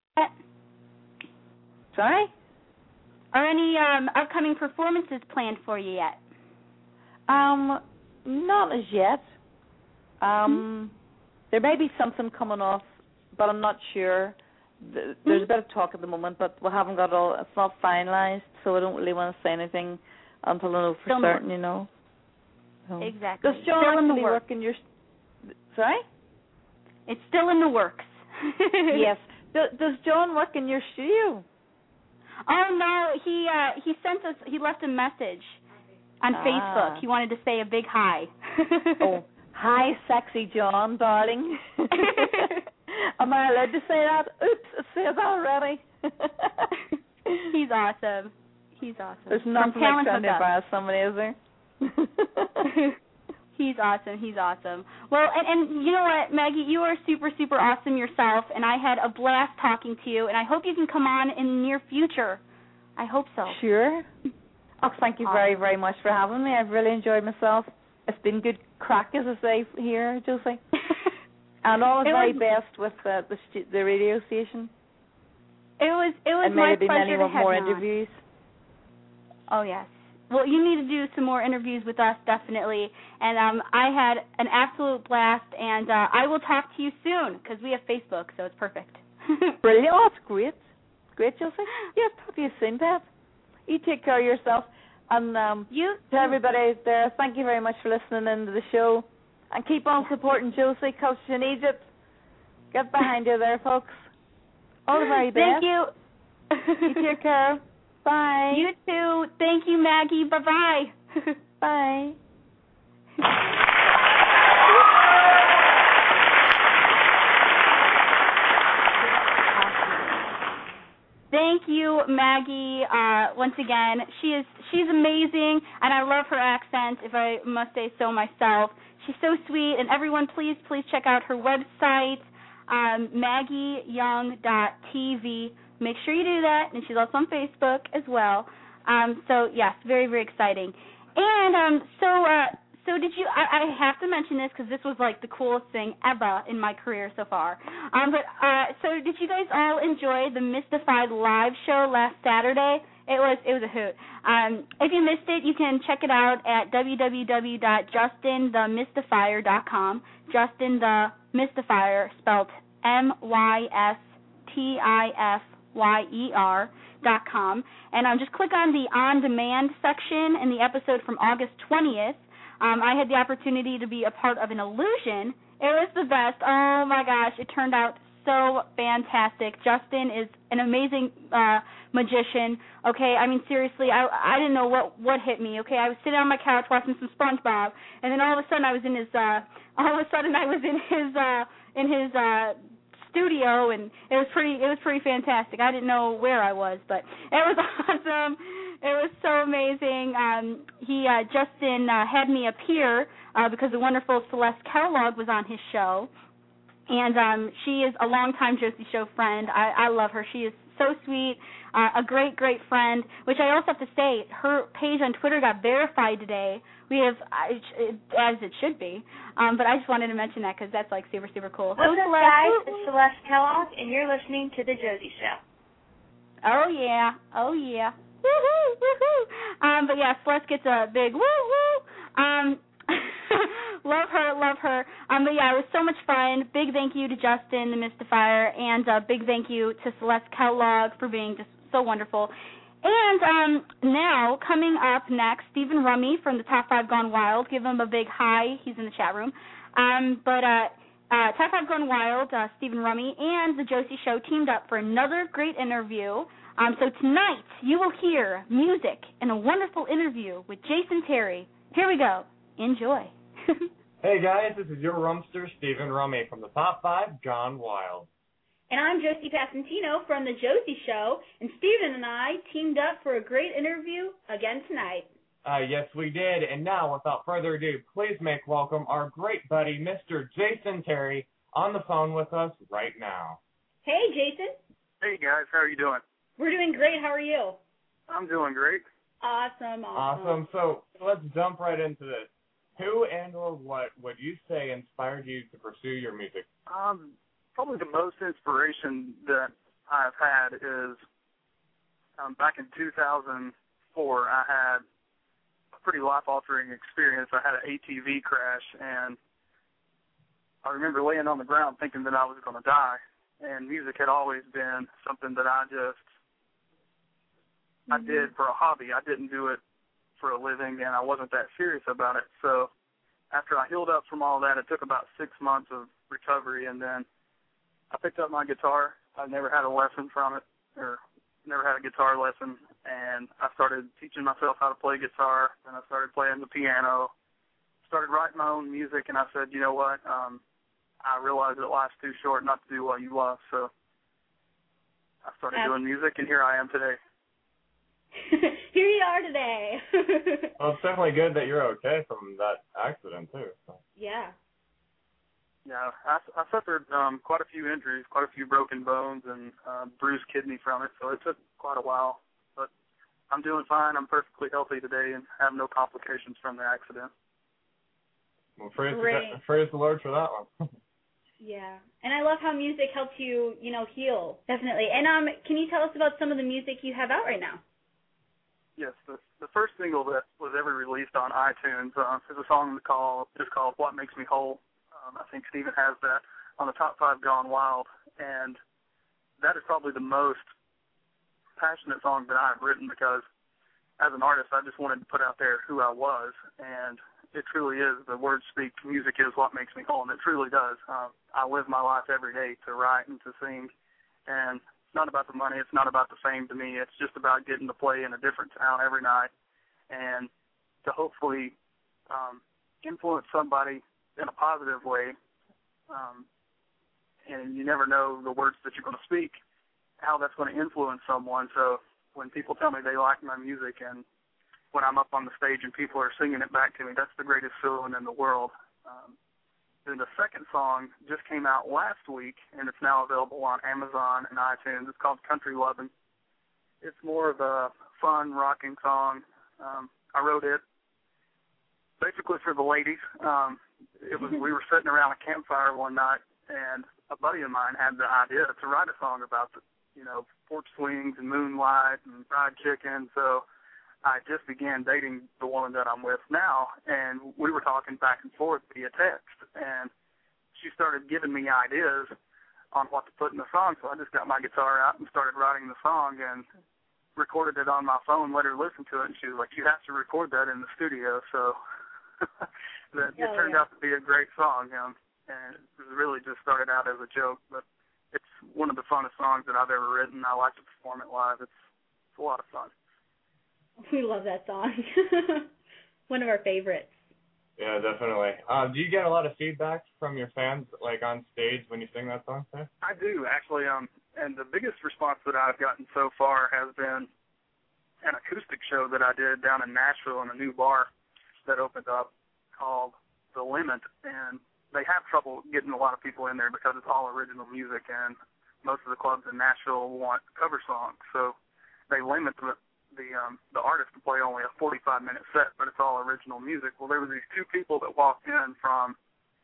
Sorry? Are any um, upcoming performances planned for you yet? Um, not as yet. Um, hmm? There may be something coming off, but I'm not sure. There's mm-hmm. a bit of talk at the moment, but we haven't got all. It's not finalized, so I don't really want to say anything until I know for Still certain. You know. So. Exactly. Does John still actually in the work in your? Sorry. It's still in the works. Yes. Do, does John work in your studio? Oh no, he uh, he sent us. He left a message on ah. Facebook. He wanted to say a big hi. Oh, hi, sexy John, darling. Am I allowed to say that? Oops, it says already. He's awesome. He's awesome. There's nothing like trying to embarrass somebody, is there? He's awesome. He's awesome. Well, and, and you know what, Maggie, you are super, super awesome yourself, and I had a blast talking to you, and I hope you can come on in the near future. I hope so. Sure. Oh, thank you awesome. very, very much for having me. I've really enjoyed myself. It's been good crack, as I say here, Josie. And all the very was, best with uh, the stu- the radio station. It was it was and my maybe pleasure many to have more you on. interviews. Oh yes. Well, you need to do some more interviews with us, definitely. And um, I had an absolute blast, and uh, I will talk to you soon because we have Facebook, so it's perfect. Brilliant. Oh, that's great. Great, Josie. Yeah, talk to you soon, Pat. You take care of yourself. And um, you to everybody out there, thank you very much for listening into the show. And keep on supporting Josie because she needs it. Get behind you there, folks. All the very best. Thank you. You take care. Bye. You too. Thank you, Maggie. Bye-bye. Bye. Thank you, Maggie. uh, once again, she is she's amazing, and I love her accent, if I must say so myself. She's so sweet, and everyone, please, please check out her website, um, maggie young dot t v. Make sure you do that, and she's also on Facebook as well. Um, so, yes, very, very exciting. And um, so, uh, so did you, I, I have to mention this because this was like the coolest thing ever in my career so far. Um, but, uh, so did you guys all enjoy the Mystified live show last Saturday? It was, it was a hoot. Um, if you missed it, you can check it out at w w w dot justin the mystifier dot com. Justin the Mystifier, spelled M Y S T I F Y E R dot com. And um, just click on the on-demand section in the episode from August twentieth. Um, I had the opportunity to be a part of an illusion. It was the best. Oh, my gosh. It turned out so fantastic. Justin is an amazing uh, magician. Okay, I mean, seriously, I I didn't know what, what hit me. Okay, I was sitting on my couch watching some SpongeBob, and then all of a sudden I was in his, uh, all of a sudden I was in his, uh, in his, uh, studio, and it was pretty it was pretty fantastic. I didn't know where I was, but it was awesome. It was so amazing. Um, he uh, Justin uh, had me appear uh, because the wonderful Celeste Kellogg was on his show, and um, she is a longtime Josie Show friend. I, I love her. She is so sweet, uh, a great, great friend, which I also have to say, her page on Twitter got verified today. We have, as it should be, um, but I just wanted to mention that because that's, like, super, super cool. What's up, guys? It's Celeste Kellogg, and you're listening to The Josie Show. Oh, yeah. Oh, yeah. Woo-hoo, woo-hoo. Um, but, yeah, Celeste gets a big woo-woo. Um, love her, love her. Um, but, yeah, it was so much fun. Big thank you to Justin, the Mystifier, and a big thank you to Celeste Kellogg for being just so wonderful. And um, now, coming up next, Stephen Rummy from the Top five Gone Wild. Give him a big hi. He's in the chat room. Um, but uh, uh, Top five Gone Wild, uh, Stephen Rummy, and The Josie Show teamed up for another great interview. Um, so tonight, you will hear music and a wonderful interview with Jason Terry. Here we go. Enjoy. Hey, guys. This is your rumster, Stephen Rummy from the Top five Gone Wild. And I'm Josie Passantino from The Josie Show, and Stephen and I teamed up for a great interview again tonight. Uh, yes, we did. And now, without further ado, please make welcome our great buddy, Mister Jason Terry, on the phone with us right now. Hey, Jason. Hey, guys. How are you doing? We're doing great. How are you? I'm doing great. Awesome, awesome. Awesome. So let's jump right into this. Who and or what would you say inspired you to pursue your music? Um... Probably the most inspiration that I've had is um, back in two thousand four, I had a pretty life-altering experience. I had an A T V crash, and I remember laying on the ground thinking that I was going to die, and music had always been something that I just, mm-hmm. I did for a hobby. I didn't do it for a living, and I wasn't that serious about it. So after I healed up from all that, it took about six months of recovery, and then I picked up my guitar. I never had a lesson from it, or never had a guitar lesson, and I started teaching myself how to play guitar, and I started playing the piano, started writing my own music, and I said, you know what, um, I realized that life's too short not to do what you love, so I started yeah. doing music, and here I am today. Here you are today. Well, it's definitely good that you're okay from that accident, too. So. Yeah. Yeah, I, I suffered um, quite a few injuries, quite a few broken bones, and uh, bruised kidney from it, so it took quite a while. But I'm doing fine. I'm perfectly healthy today and have no complications from the accident. Well, praise, the, praise the Lord for that one. Yeah, and I love how music helps you, you know, heal, definitely. And um, can you tell us about some of the music you have out right now? Yes, the, the first single that was ever released on iTunes uh, is a song called, just called What Makes Me Whole. Um, I think Stephen has that on the Top five Gone Wild, and that is probably the most passionate song that I've written because as an artist, I just wanted to put out there who I was, and it truly is. The words speak, music is what makes me whole, and it truly does. Um, I live my life every day to write and to sing, and it's not about the money, it's not about the fame to me. It's just about getting to play in a different town every night and to hopefully um, influence somebody in a positive way, um, and you never know the words that you're going to speak, how that's going to influence someone. So when people tell me they like my music, and when I'm up on the stage and people are singing it back to me, that's the greatest feeling in the world. Um, then the second song just came out last week, and it's now available on Amazon and iTunes. It's called Country Lovin'. It's more of a fun, rocking song. Um, I wrote it basically for the ladies. Um, it was we were sitting around a campfire one night, and a buddy of mine had the idea to write a song about the, you know, porch swings and moonlight and fried chicken. So I just began dating the woman that I'm with now, and we were talking back and forth via text, and she started giving me ideas on what to put in the song. So I just got my guitar out and started writing the song and recorded it on my phone, let her listen to it, and she was like, you have to record that in the studio. So that, it oh, turned yeah. out to be a great song, um, and it really just started out as a joke, but it's one of the funnest songs that I've ever written. I like to perform it live. It's, it's a lot of fun. We love that song. One of our favorites. Yeah, definitely. Uh, do you get a lot of feedback from your fans, like on stage when you sing that song, Sam? I do, actually. Um, and the biggest response that I've gotten so far has been an acoustic show that I did down in Nashville in a new bar that opened up called The Limit. And they have trouble getting a lot of people in there because it's all original music, and most of the clubs in Nashville want cover songs. So they limit the the um, the artist to play only a forty-five minute set, but it's all original music. Well, there were these two people that walked in from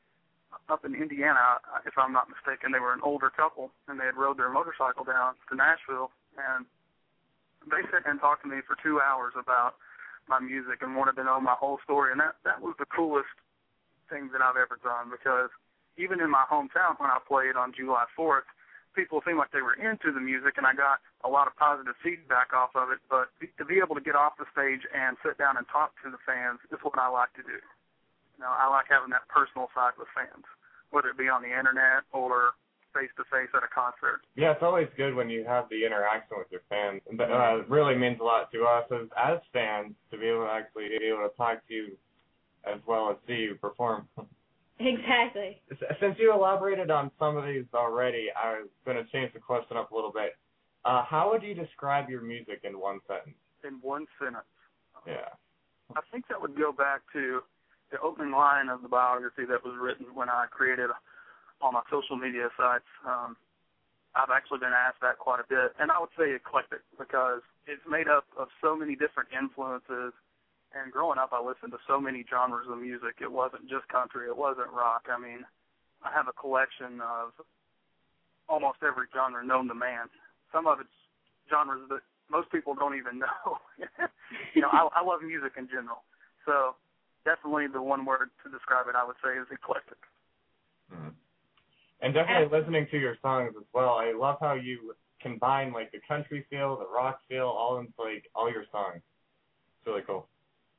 up in Indiana, if I'm not mistaken. They were an older couple, and they had rode their motorcycle down to Nashville, and they sat and talked to me for two hours about my music and wanted to know my whole story, and that, that was the coolest thing that I've ever done, because even in my hometown when I played on July fourth, people seemed like they were into the music, and I got a lot of positive feedback off of it, but to be able to get off the stage and sit down and talk to the fans is what I like to do. You know, I like having that personal side with fans, whether it be on the internet or face-to-face at a concert. Yeah, it's always good when you have the interaction with your fans. Uh, it really means a lot to us as, as fans to be able to actually be able to talk to you as well as see you perform. Exactly. Since you elaborated on some of these already, I was going to change the question up a little bit. Uh, how would you describe your music in one sentence? In one sentence? Yeah. I think that would go back to the opening line of the biography that was written when I created on my social media sites. Um, I've actually been asked that quite a bit, and I would say eclectic because it's made up of so many different influences. And growing up, I listened to so many genres of music. It wasn't just country. It wasn't rock. I mean, I have a collection of almost every genre known to man. Some of it's genres that most people don't even know. You know, I, I love music in general. So definitely the one word to describe it, I would say, is eclectic. Mm-hmm. And definitely listening to your songs as well. I love how you combine, like, the country feel, the rock feel, all in, like, all your songs. It's really cool.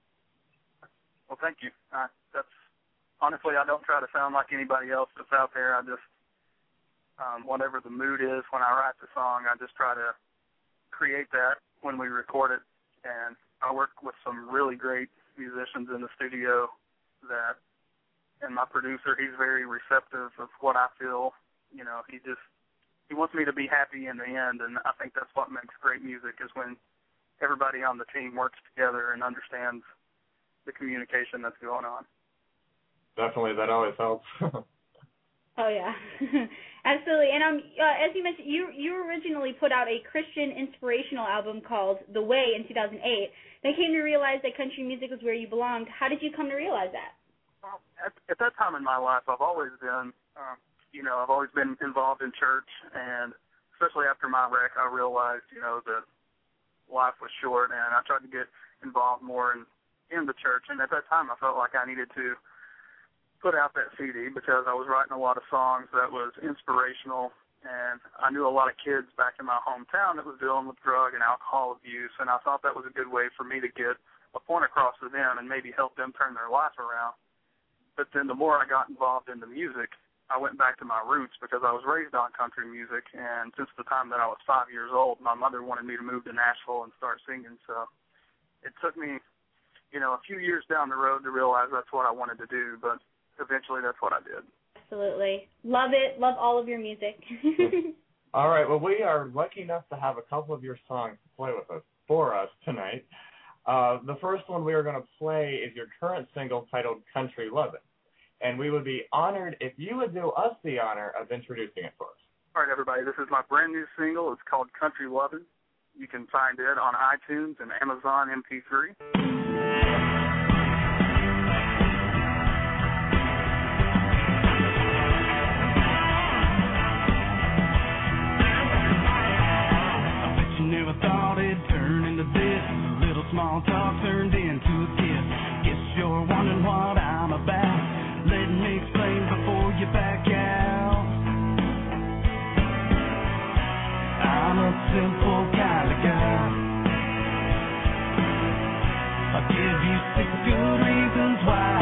Well, thank you. Uh, that's honestly, I don't try to sound like anybody else that's out there. I just, um, whatever the mood is when I write the song, I just try to create that when we record it. And I work with some really great musicians in the studio that, and my producer, he's very receptive of what I feel. You know, he just, he wants me to be happy in the end, and I think that's what makes great music is when everybody on the team works together and understands the communication that's going on. Definitely, that always helps. Oh yeah, absolutely. And um, uh, as you mentioned, you you originally put out a Christian inspirational album called The Way in two thousand eight. Then came to realize that country music was where you belonged. How did you come to realize that? Well, at, at that time in my life, I've always been, uh, you know, I've always been involved in church, and especially after my wreck, I realized, you know, that life was short, and I tried to get involved more in in the church, and at that time I felt like I needed to put out that C D because I was writing a lot of songs that was inspirational, and I knew a lot of kids back in my hometown that was dealing with drug and alcohol abuse, and I thought that was a good way for me to get a point across to them and maybe help them turn their life around. But then the more I got involved in the music, I went back to my roots because I was raised on country music, and since the time that I was five years old, my mother wanted me to move to Nashville and start singing, so it took me you know, a few years down the road to realize that's what I wanted to do, but eventually that's what I did. Absolutely. Love it. Love all of your music. All right, well, we are lucky enough to have a couple of your songs to play with us, for us tonight. Uh, the first one we are going to play is your current single titled Country Lovin'. And we would be honored if you would do us the honor of introducing it for us. All right, everybody, this is my brand new single. It's called Country Lovin'. You can find it on iTunes and Amazon M P three. Never thought it'd turn into this. A little small talk turned into a kiss. Guess you're wondering what I'm about. Let me explain before you back out. I'm a simple kind of guy. I'll give you six good reasons why.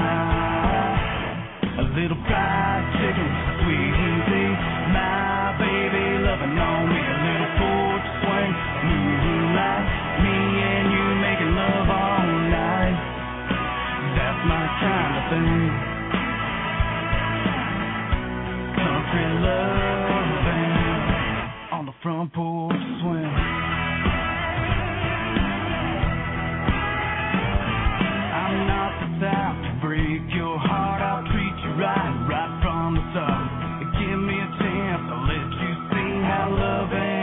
A little fried chicken, sweet and tea. My baby loving on me. A little porch swing. Moonlight, me and you making love all night. That's my kind of thing. Country loving on the front porch swing. I'm not the type to break your heart. I'll treat you right, right from the start. Give me a chance, I'll let you see how loving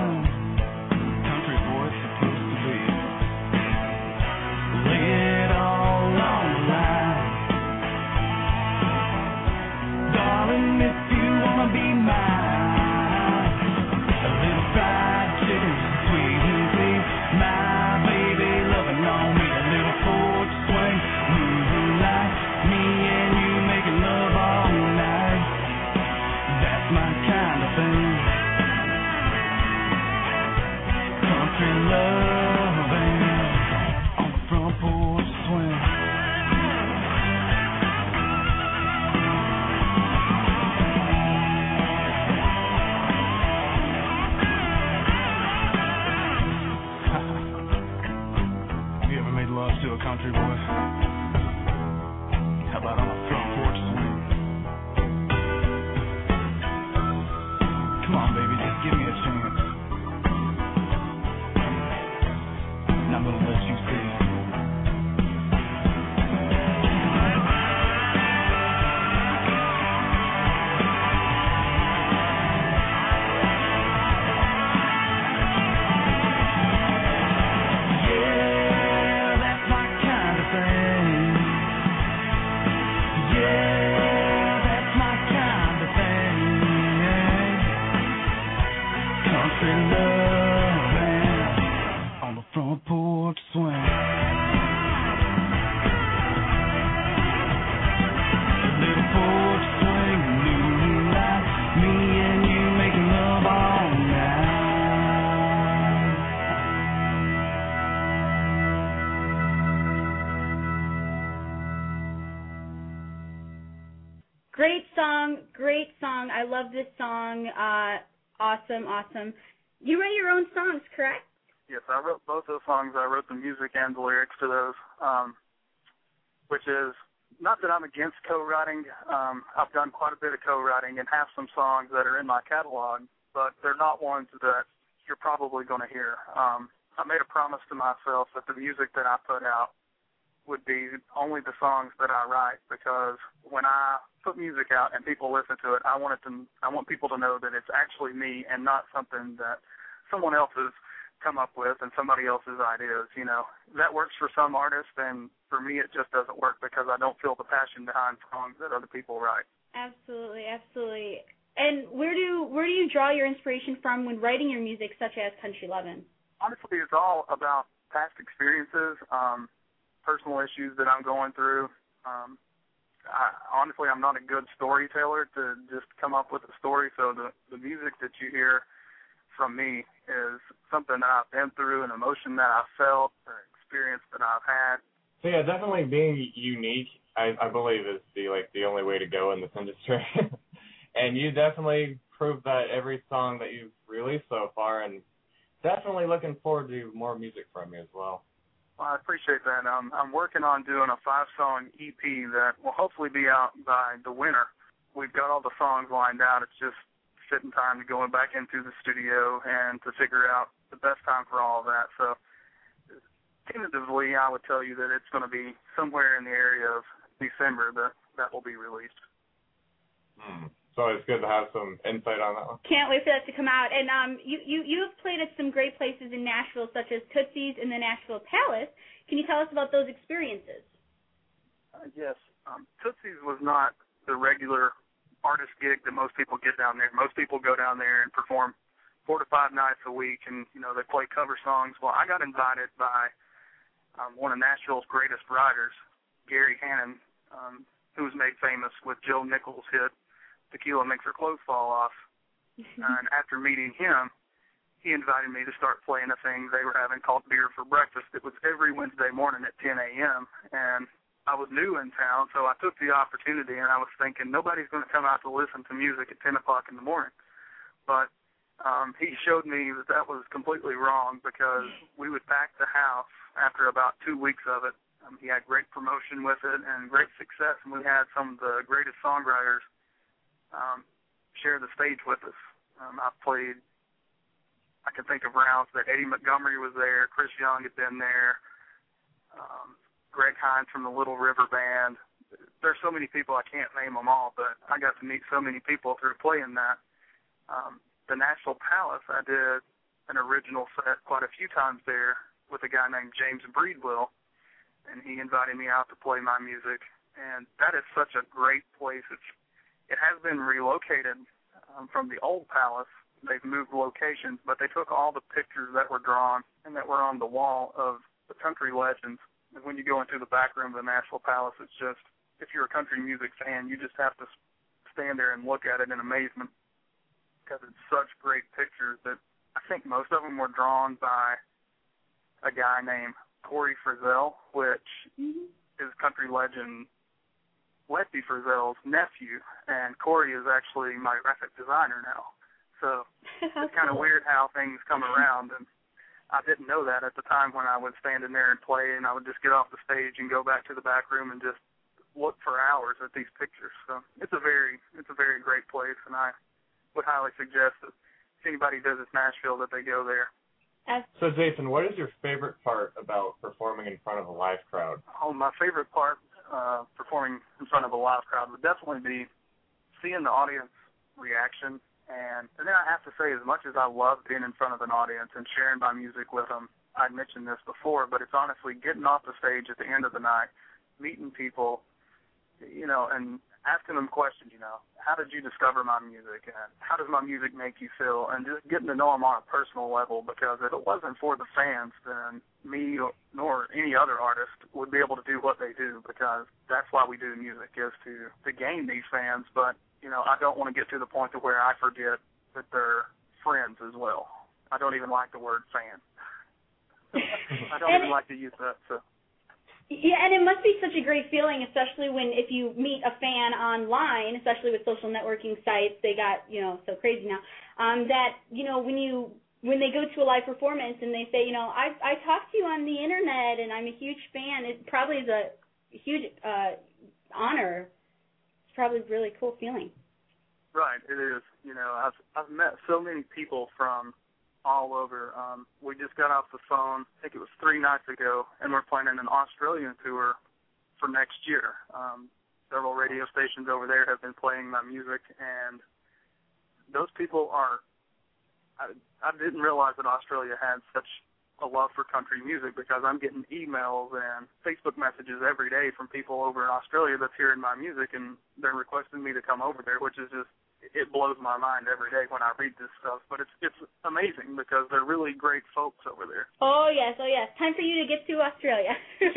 country boy. How about on a front porch swing? Come on, baby, just give me a chance. And I'm gonna let you see. Great song, great song. I love this song. Uh, awesome, awesome. You write your own songs, correct? Yes, I wrote both those songs. I wrote the music and the lyrics to those, um, which is not that I'm against co-writing. Um, I've done quite a bit of co-writing and have some songs that are in my catalog, but they're not ones that you're probably going to hear. Um, I made a promise to myself that the music that I put out would be only the songs that I write, because when I put music out and people listen to it, I want it to, I want people to know that it's actually me and not something that someone else has come up with and somebody else's ideas. You know, that works for some artists, and for me it just doesn't work because I don't feel the passion behind songs that other people write. Absolutely, absolutely. And where do where do you draw your inspiration from when writing your music, such as Country Lovin'? Honestly, it's all about past experiences, um, personal issues that I'm going through. Um, I, honestly, I'm not a good storyteller to just come up with a story, so the, the music that you hear from me is something that I've been through, an emotion that I've felt, or experience that I've had. So yeah, definitely being unique, I, I believe, is the like the only way to go in this industry. And you definitely proved that every song that you've released so far, and definitely looking forward to more music from you as well. Well, I appreciate that. Um, I'm working on doing a five-song E P that will hopefully be out by the winter. We've got all the songs lined out. It's just fitting time to going back into the studio and to figure out the best time for all of that. So tentatively, I would tell you that it's going to be somewhere in the area of December that that will be released. Hmm. So it's good to have some insight on that one. Can't wait for that to come out. And um, you, you, you've played at some great places in Nashville, such as Tootsie's and the Nashville Palace. Can you tell us about those experiences? Uh, yes. Um, Tootsie's was not the regular artist gig that most people get down there. Most people go down there and perform four to five nights a week, and, you know, they play cover songs. Well, I got invited by um, one of Nashville's greatest writers, Gary Hannon, um, who was made famous with Joe Nichols' hit Tequila Makes Her Clothes Fall Off. And after meeting him, he invited me to start playing a thing they were having called Beer for Breakfast. It was every Wednesday morning at ten a.m., and I was new in town, so I took the opportunity, and I was thinking, nobody's going to come out to listen to music at ten o'clock in the morning. But um, he showed me that that was completely wrong, because we would pack the house after about two weeks of it. Um, he had great promotion with it and great success, and we had some of the greatest songwriters Um, share the stage with us. Um, I played, I can think of rounds that Eddie Montgomery was there, Chris Young had been there, um, Greg Hines from the Little River Band. There's so many people, I can't name them all, but I got to meet so many people through playing that. Um, the Nashville Palace, I did an original set quite a few times there with a guy named James Breedwell, and he invited me out to play my music. And that is such a great place. It's It has been relocated um, from the old palace. They've moved locations, but they took all the pictures that were drawn and that were on the wall of the country legends. And when you go into the back room of the Nashville Palace, it's just, if you're a country music fan, you just have to stand there and look at it in amazement, because it's such great pictures that I think most of them were drawn by a guy named Corey Frizzell, which mm-hmm. is country legend Lefty Frizzell's nephew, and Corey is actually my graphic designer now. So it's kind of weird how things come around, and I didn't know that at the time when I would stand in there and play, and I would just get off the stage and go back to the back room and just look for hours at these pictures. So it's a very, it's a very great place, and I would highly suggest that if anybody visits Nashville that they go there. So, Jason, what is your favorite part about performing in front of a live crowd? Oh, my favorite part Uh, performing in front of a live crowd would definitely be seeing the audience reaction. And, and then I have to say, as much as I love being in front of an audience and sharing my music with them, I mentioned this before, but it's honestly getting off the stage at the end of the night, meeting people, you know, and asking them questions, you know, how did you discover my music, and how does my music make you feel, and just getting to know them on a personal level, because if it wasn't for the fans, then me or, nor any other artist would be able to do what they do, because that's why we do music, is to, to gain these fans. But, you know, I don't want to get to the point to where I forget that they're friends as well. I don't even like the word fan. I don't even like to use that, so. Yeah, and it must be such a great feeling, especially when if you meet a fan online, especially with social networking sites, they got, you know, so crazy now, um, that, you know, when you when they go to a live performance and they say, you know, I I talked to you on the internet and I'm a huge fan, it probably is a huge uh, honor. It's probably a really cool feeling. Right, it is. You know, I've I've met so many people from all over. Um, we just got off the phone, I think it was three nights ago, and we're planning an Australian tour for next year. Um, several radio stations over there have been playing my music, and those people are, I, I didn't realize that Australia had such a love for country music, because I'm getting emails and Facebook messages every day from people over in Australia that's hearing my music, and they're requesting me to come over there, which is just, it blows my mind every day when I read this stuff. But it's it's amazing, because they're really great folks over there. Oh, yes, oh, yes. Time for you to get to Australia.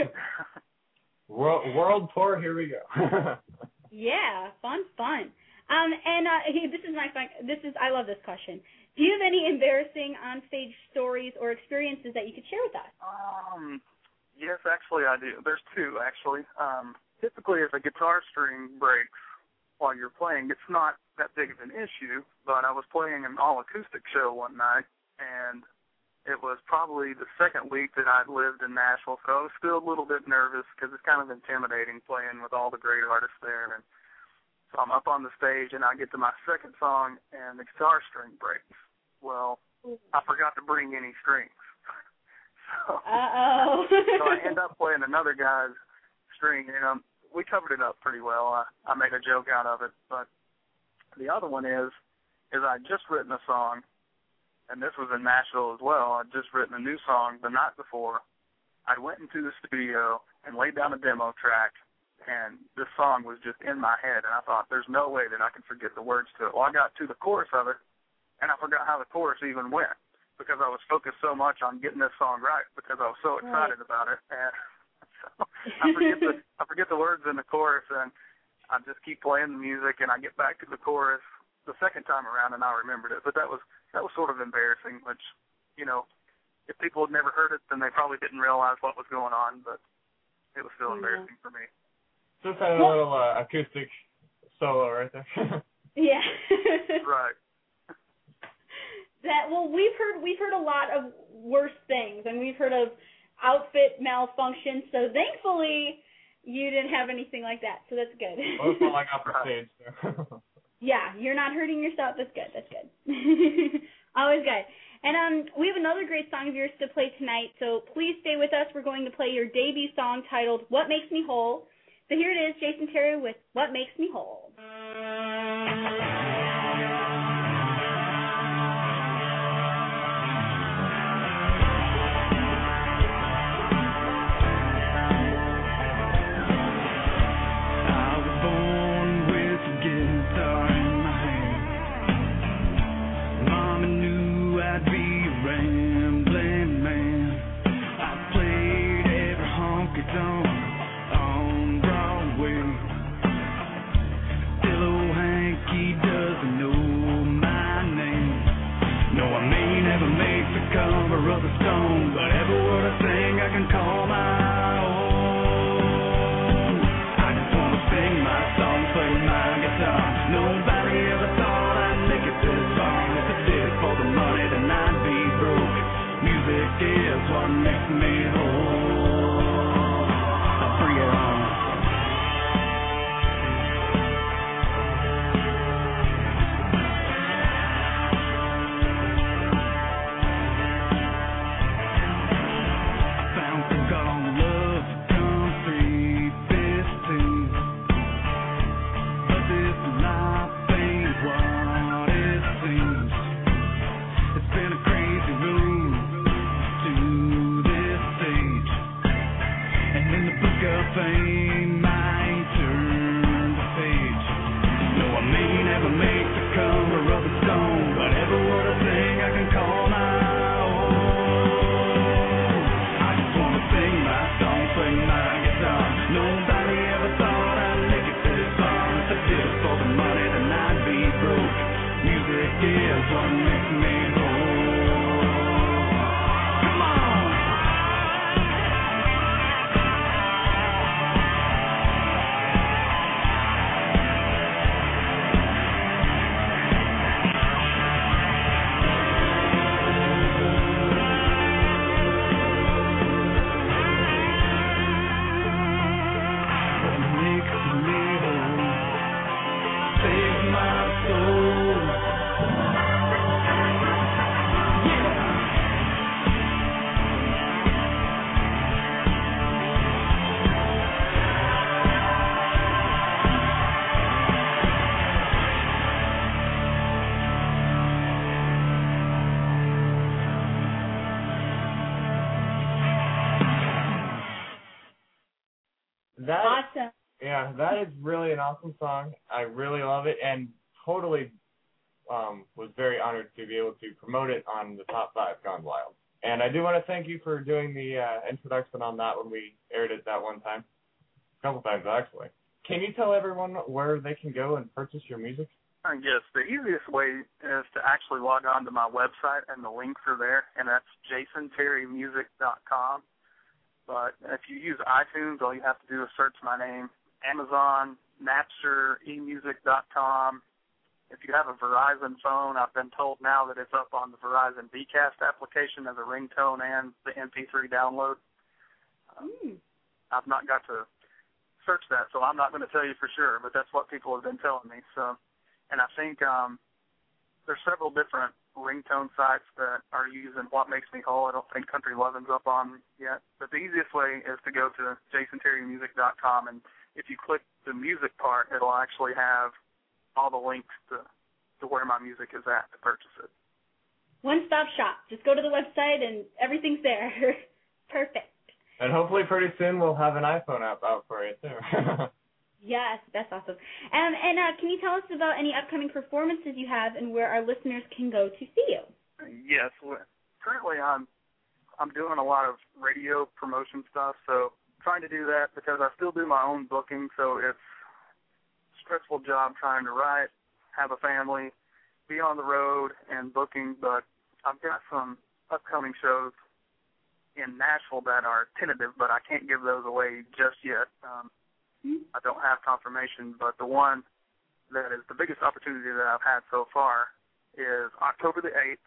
world, world tour, here we go. Yeah, fun, fun. Um, and uh, this is my fun, this is, I love this question. Do you have any embarrassing on-stage stories or experiences that you could share with us? Um, yes, actually I do. There's two, actually. Um, typically, if a guitar string breaks while you're playing, it's not that big of an issue, but I was playing an all-acoustic show one night, and it was probably the second week that I'd lived in Nashville, so I was still a little bit nervous, because it's kind of intimidating playing with all the great artists there. And So I'm up on the stage, and I get to my second song, and the guitar string breaks. Well, I forgot to bring any strings. So, Uh-oh. so I end up playing another guy's string, and um, we covered it up pretty well. I, I made a joke out of it. But the other one is, is I'd just written a song, and this was in Nashville as well. I'd just written a new song the night before. I went into the studio and laid down a demo track, and this song was just in my head, and I thought, there's no way that I can forget the words to it. Well, I got to the chorus of it, and I forgot how the chorus even went because I was focused so much on getting this song right because I was so excited right. about it. And so I forget the I forget the words in the chorus, and I just keep playing the music, and I get back to the chorus the second time around, and I remembered it. But that was that was sort of embarrassing, which, you know, if people had never heard it, then they probably didn't realize what was going on, but it was still embarrassing yeah. for me. Just had a little uh, acoustic solo right there. Yeah. Right. That well, we've heard we've heard a lot of worse things, and we've heard of outfit malfunction. So thankfully, you didn't have anything like that. So that's good. Well, it's not like off the stage. So. Yeah, you're not hurting yourself. That's good. That's good. Always good. And um, we have another great song of yours to play tonight. So please stay with us. We're going to play your debut song titled "What Makes Me Whole." So here it is, Jason Terry with "What Makes Me Whole." That, awesome. Yeah, that is really an awesome song. I really love it, and totally um, was very honored to be able to promote it on the Top five Gone Wild. And I do want to thank you for doing the uh, introduction on that when we aired it that one time. A couple times, actually. Can you tell everyone where they can go and purchase your music? Uh, yes, the easiest way is to actually log on to my website, and the links are there, and that's jason terry music dot com. But if you use iTunes, all you have to do is search my name. Amazon, Napster, e music dot com. If you have a Verizon phone, I've been told now that it's up on the Verizon Vcast application as a ringtone and the M P three download. Um, mm. I've not got to researched that, so I'm not going to tell you for sure, but that's what people have been telling me. So, and I think um, there's several different ringtone sites that are using What Makes Me Whole. I don't think Country Lovin's up on yet, but the easiest way is to go to jason terry music dot com, and if you click the music part, it'll actually have all the links to, to where my music is at to purchase it. One-stop shop. Just go to the website and everything's there. Perfect. And hopefully pretty soon we'll have an iPhone app out for you, too. Yes, that's awesome. Um, and uh, can you tell us about any upcoming performances you have and where our listeners can go to see you? Yes. Well, currently I'm I'm doing a lot of radio promotion stuff, so trying to do that because I still do my own booking, so it's a stressful job trying to write, have a family, be on the road and booking, but I've got some upcoming shows in Nashville that are tentative, but I can't give those away just yet. Um, I don't have confirmation, but the one that is the biggest opportunity that I've had so far is October the eighth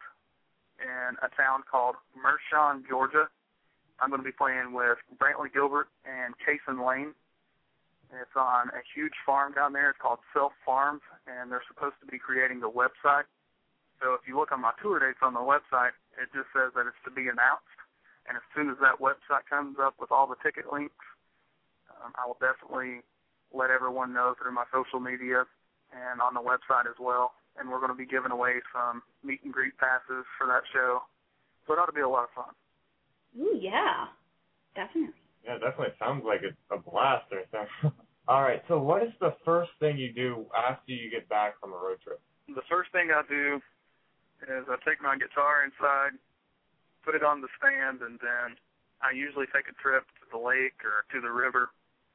in a town called Mershon, Georgia. I'm going to be playing with Brantley Gilbert and Kason Lane. It's on a huge farm down there. It's called Self Farms, and they're supposed to be creating the website. So if you look on my tour dates on the website, it just says that it's to be announced. And as soon as that website comes up with all the ticket links, um, I will definitely let everyone know through my social media and on the website as well. And we're going to be giving away some meet and greet passes for that show. So it ought to be a lot of fun. Ooh, yeah, definitely. Yeah, definitely sounds like it's a blast right there. All right, so what is the first thing you do after you get back from a road trip? The first thing I do is I take my guitar inside, put it on the stand, and then I usually take a trip to the lake or to the river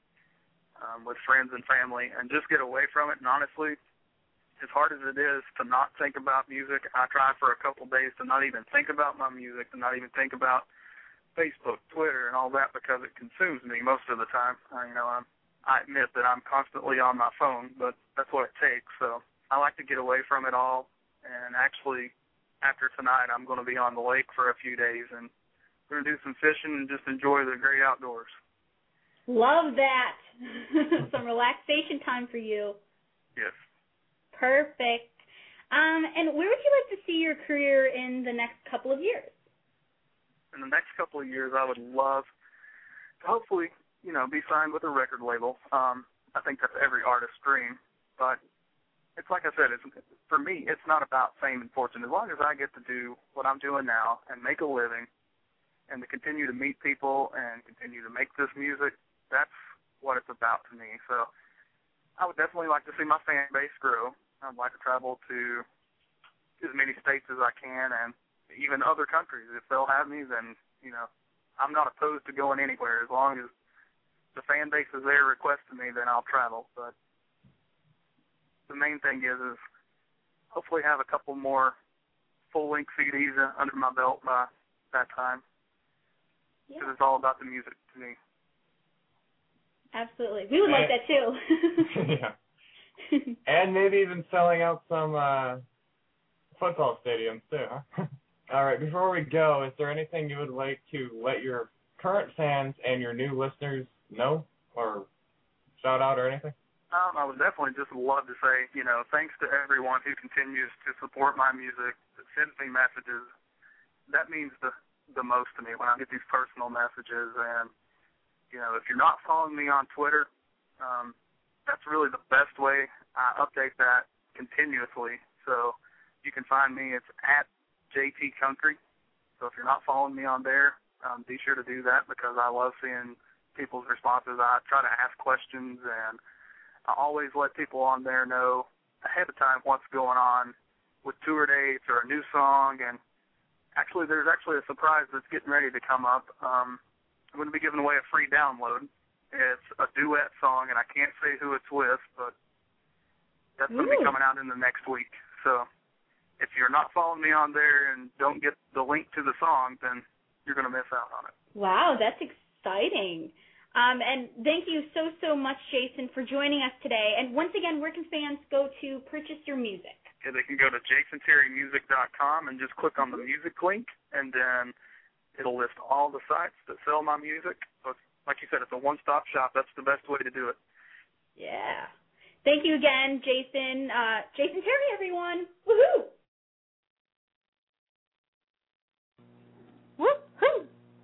um, with friends and family and just get away from it. And honestly, as hard as it is to not think about music, I try for a couple days to not even think about my music, to not even think about Facebook, Twitter, and all that because it consumes me most of the time. Uh, you know, I'm, I admit that I'm constantly on my phone, but that's what it takes. So I like to get away from it all. And actually, after tonight, I'm going to be on the lake for a few days, and we're going to do some fishing and just enjoy the great outdoors. Love that. Some relaxation time for you. Yes. Perfect. Um, and where would you like to see your career in the next couple of years? In the next couple of years, I would love to hopefully, you know, be signed with a record label. Um, I think that's every artist's dream. But it's like I said, it's, for me, it's not about fame and fortune. As long as I get to do what I'm doing now and make a living and to continue to meet people and continue to make this music, that's what it's about to me. So I would definitely like to see my fan base grow. I'd like to travel to as many states as I can and even other countries. If they'll have me, then, you know, I'm not opposed to going anywhere. As long as the fan base is there requesting me, then I'll travel. But the main thing is, is hopefully have a couple more full-length C Ds under my belt by that time. Because yeah. It's all about the music to me. Absolutely. We would and, like that, too. Yeah. And maybe even selling out some uh, football stadiums, too, huh? All right, before we go, is there anything you would like to let your current fans and your new listeners know or shout out or anything? Um, I would definitely just love to say, you know, thanks to everyone who continues to support my music, that sends me messages. That means the the most to me when I get these personal messages. And, you know, if you're not following me on Twitter, um, that's really the best way. I update that continuously. So you can find me. It's at J T Country. So if you're not following me on there, um, be sure to do that because I love seeing people's responses. I try to ask questions, and I always let people on there know ahead of time what's going on with tour dates or a new song. And actually, there's actually a surprise that's getting ready to come up. Um, I'm going to be giving away a free download. It's a duet song, and I can't say who it's with, but that's going to be coming out in the next week. So if you're not following me on there and don't get the link to the song, then you're going to miss out on it. Wow, that's exciting. Um, and thank you so, so much, Jason, for joining us today. And once again, where can fans go to purchase your music? Yeah, they can go to jason terry music dot com and just click on the music link, and then it'll list all the sites that sell my music. So it's like you said, it's a one-stop shop. That's the best way to do it. Yeah. Thank you again, Jason. Uh, Jason Terry, everyone. Woohoo! Woohoo!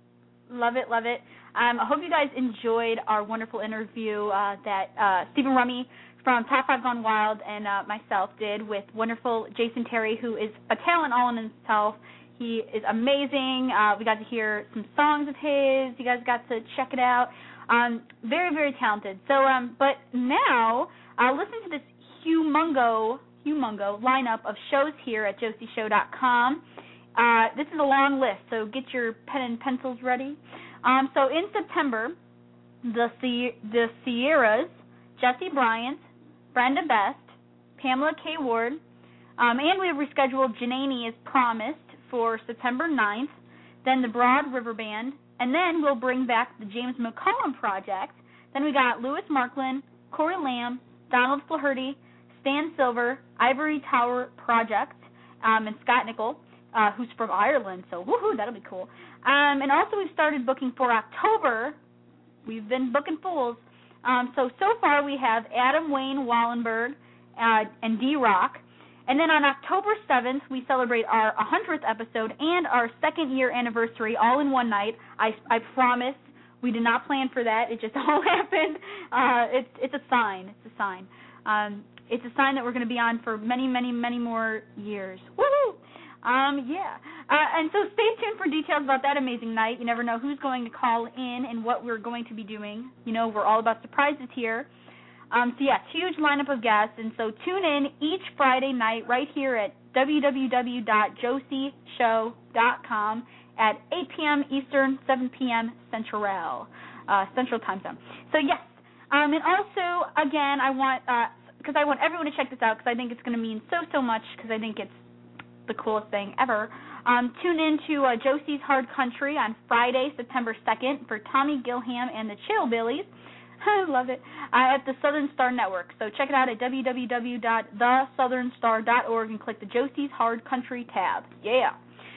Love it, love it. Um, I hope you guys enjoyed our wonderful interview uh, that uh, Stephen Rummy from Top five Gone Wild and uh, myself did with wonderful Jason Terry, who is a talent all in himself. He is amazing. Uh, we got to hear some songs of his. You guys got to check it out. Um, very, very talented. So, um, but now, uh, listen to this humongo, humongo lineup of shows here at josie show dot com. Uh, this is a long list, so get your pen and pencils ready. Um, so in September, the Sie- the Sierras, Jesse Bryant, Brenda Best, Pamela K. Ward, um, and we have rescheduled Janani as promised for September ninth, then the Broad River Band, and then we'll bring back the James McCollum Project. Then we got Lewis Markland, Corey Lamb, Donald Flaherty, Stan Silver, Ivory Tower Project, um, and Scott Nickel, uh, who's from Ireland, so woohoo, that'll be cool. Um, and also we've started booking for October. We've been booking fools. Um, so, so far we have Adam Wayne Wallenberg uh, and D-Rock. And then on October seventh, we celebrate our one hundredth episode and our second year anniversary all in one night. I, I promise we did not plan for that. It just all happened. Uh, it's, it's a sign. It's a sign. Um, it's a sign that we're going to be on for many, many, many more years. Woohoo! Um, yeah. Uh, and so stay tuned for details about that amazing night. You never know who's going to call in and what we're going to be doing. You know, we're all about surprises here. Um, so, yeah, huge lineup of guests. And so tune in each Friday night right here at w w w dot josie show dot com at eight p.m. Eastern, seven p.m. Central, uh, Central Time Zone. So, yes. Um, and also, again, I want, because uh, I want everyone to check this out because I think it's going to mean so, so much because I think it's the coolest thing ever. Um, tune in to uh, Josie's Hard Country on Friday, September second for Tommy Gilham and the Chillbillies. I love it. Uh, at the Southern Star Network. So check it out at w w w dot the southern star dot org and click the Josie's Hard Country tab. Yeah.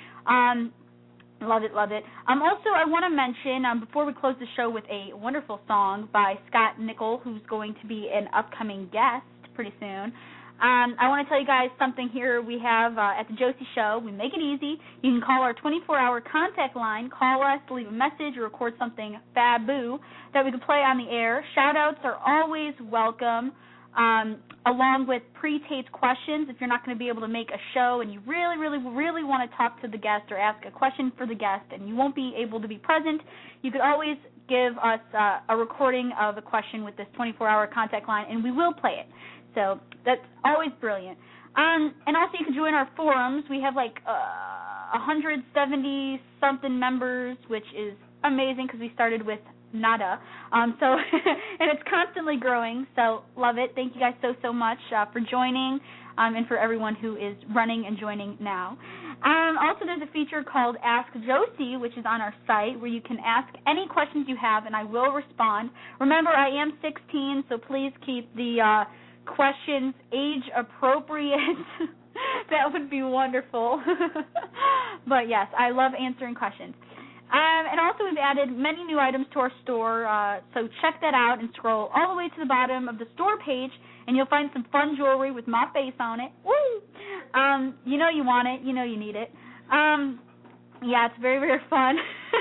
Um, love it, love it. Um, also, I want to mention, um, before we close the show with a wonderful song by Scott Nickel, who's going to be an upcoming guest pretty soon. Um, I want to tell you guys something here we have uh, at the Josie Show. We make it easy. You can call our twenty-four hour contact line, call us, leave a message, or record something faboo that we can play on the air. Shout-outs are always welcome, um, along with pre-taped questions. If you're not going to be able to make a show and you really, really, really want to talk to the guest or ask a question for the guest and you won't be able to be present, you could always give us uh, a recording of a question with this twenty-four hour contact line, and we will play it. So that's always brilliant. Um, and also you can join our forums. We have like uh, one hundred seventy-something members, which is amazing because we started with nada. Um, so and it's constantly growing, so love it. Thank you guys so, so much uh, for joining um, and for everyone who is running and joining now. Um, also, there's a feature called Ask Josie, which is on our site, where you can ask any questions you have, and I will respond. Remember, I am sixteen, so please keep the uh, questions age appropriate. That would be wonderful. But yes, I love answering questions. Um, and also we've added many new items to our store, uh, so check that out and scroll all the way to the bottom of the store page, and you'll find some fun jewelry with my face on it. Woo! Um, you know you want it. You know you need it. Um, yeah, it's very, very fun.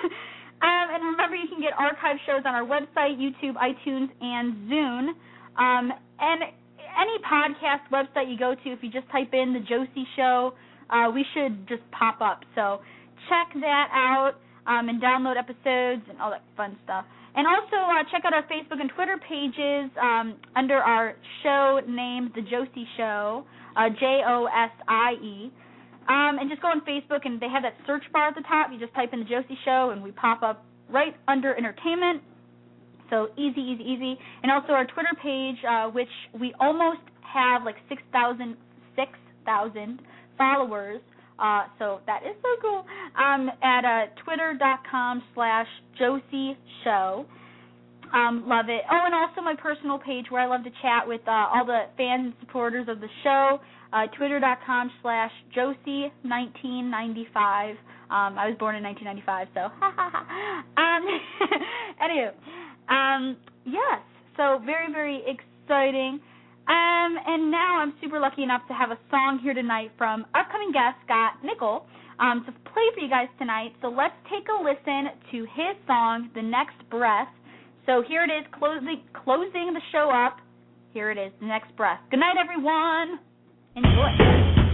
um, and remember, you can get archive shows on our website, YouTube, iTunes, and Zune. Um, and any podcast website you go to, if you just type in The Josie Show, uh, we should just pop up. So check that out um, and download episodes and all that fun stuff. And also uh, check out our Facebook and Twitter pages um, under our show name, The Josie Show, uh, J O S I E. Um, and just go on Facebook, and they have that search bar at the top. You just type in The Josie Show, and we pop up right under entertainment. So easy, easy, easy. And also our Twitter page, uh, which we almost have like six thousand followers. Uh, so that is so cool. Um, at uh, twitter.com slash Josie Show. Um, love it. Oh, and also my personal page where I love to chat with uh, all the fans and supporters of the show, uh, twitter.com slash Josie1995. Um, I was born in nineteen ninety-five, so ha ha ha. Um, anywho, um, yes, so very, very exciting. Um, and now I'm super lucky enough to have a song here tonight from upcoming guest Scott Nickel um, to play for you guys tonight. So let's take a listen to his song, The Next Breath. So here it is, closing, closing the show up. Here it is, The Next Breath. Good night, everyone. Enjoy.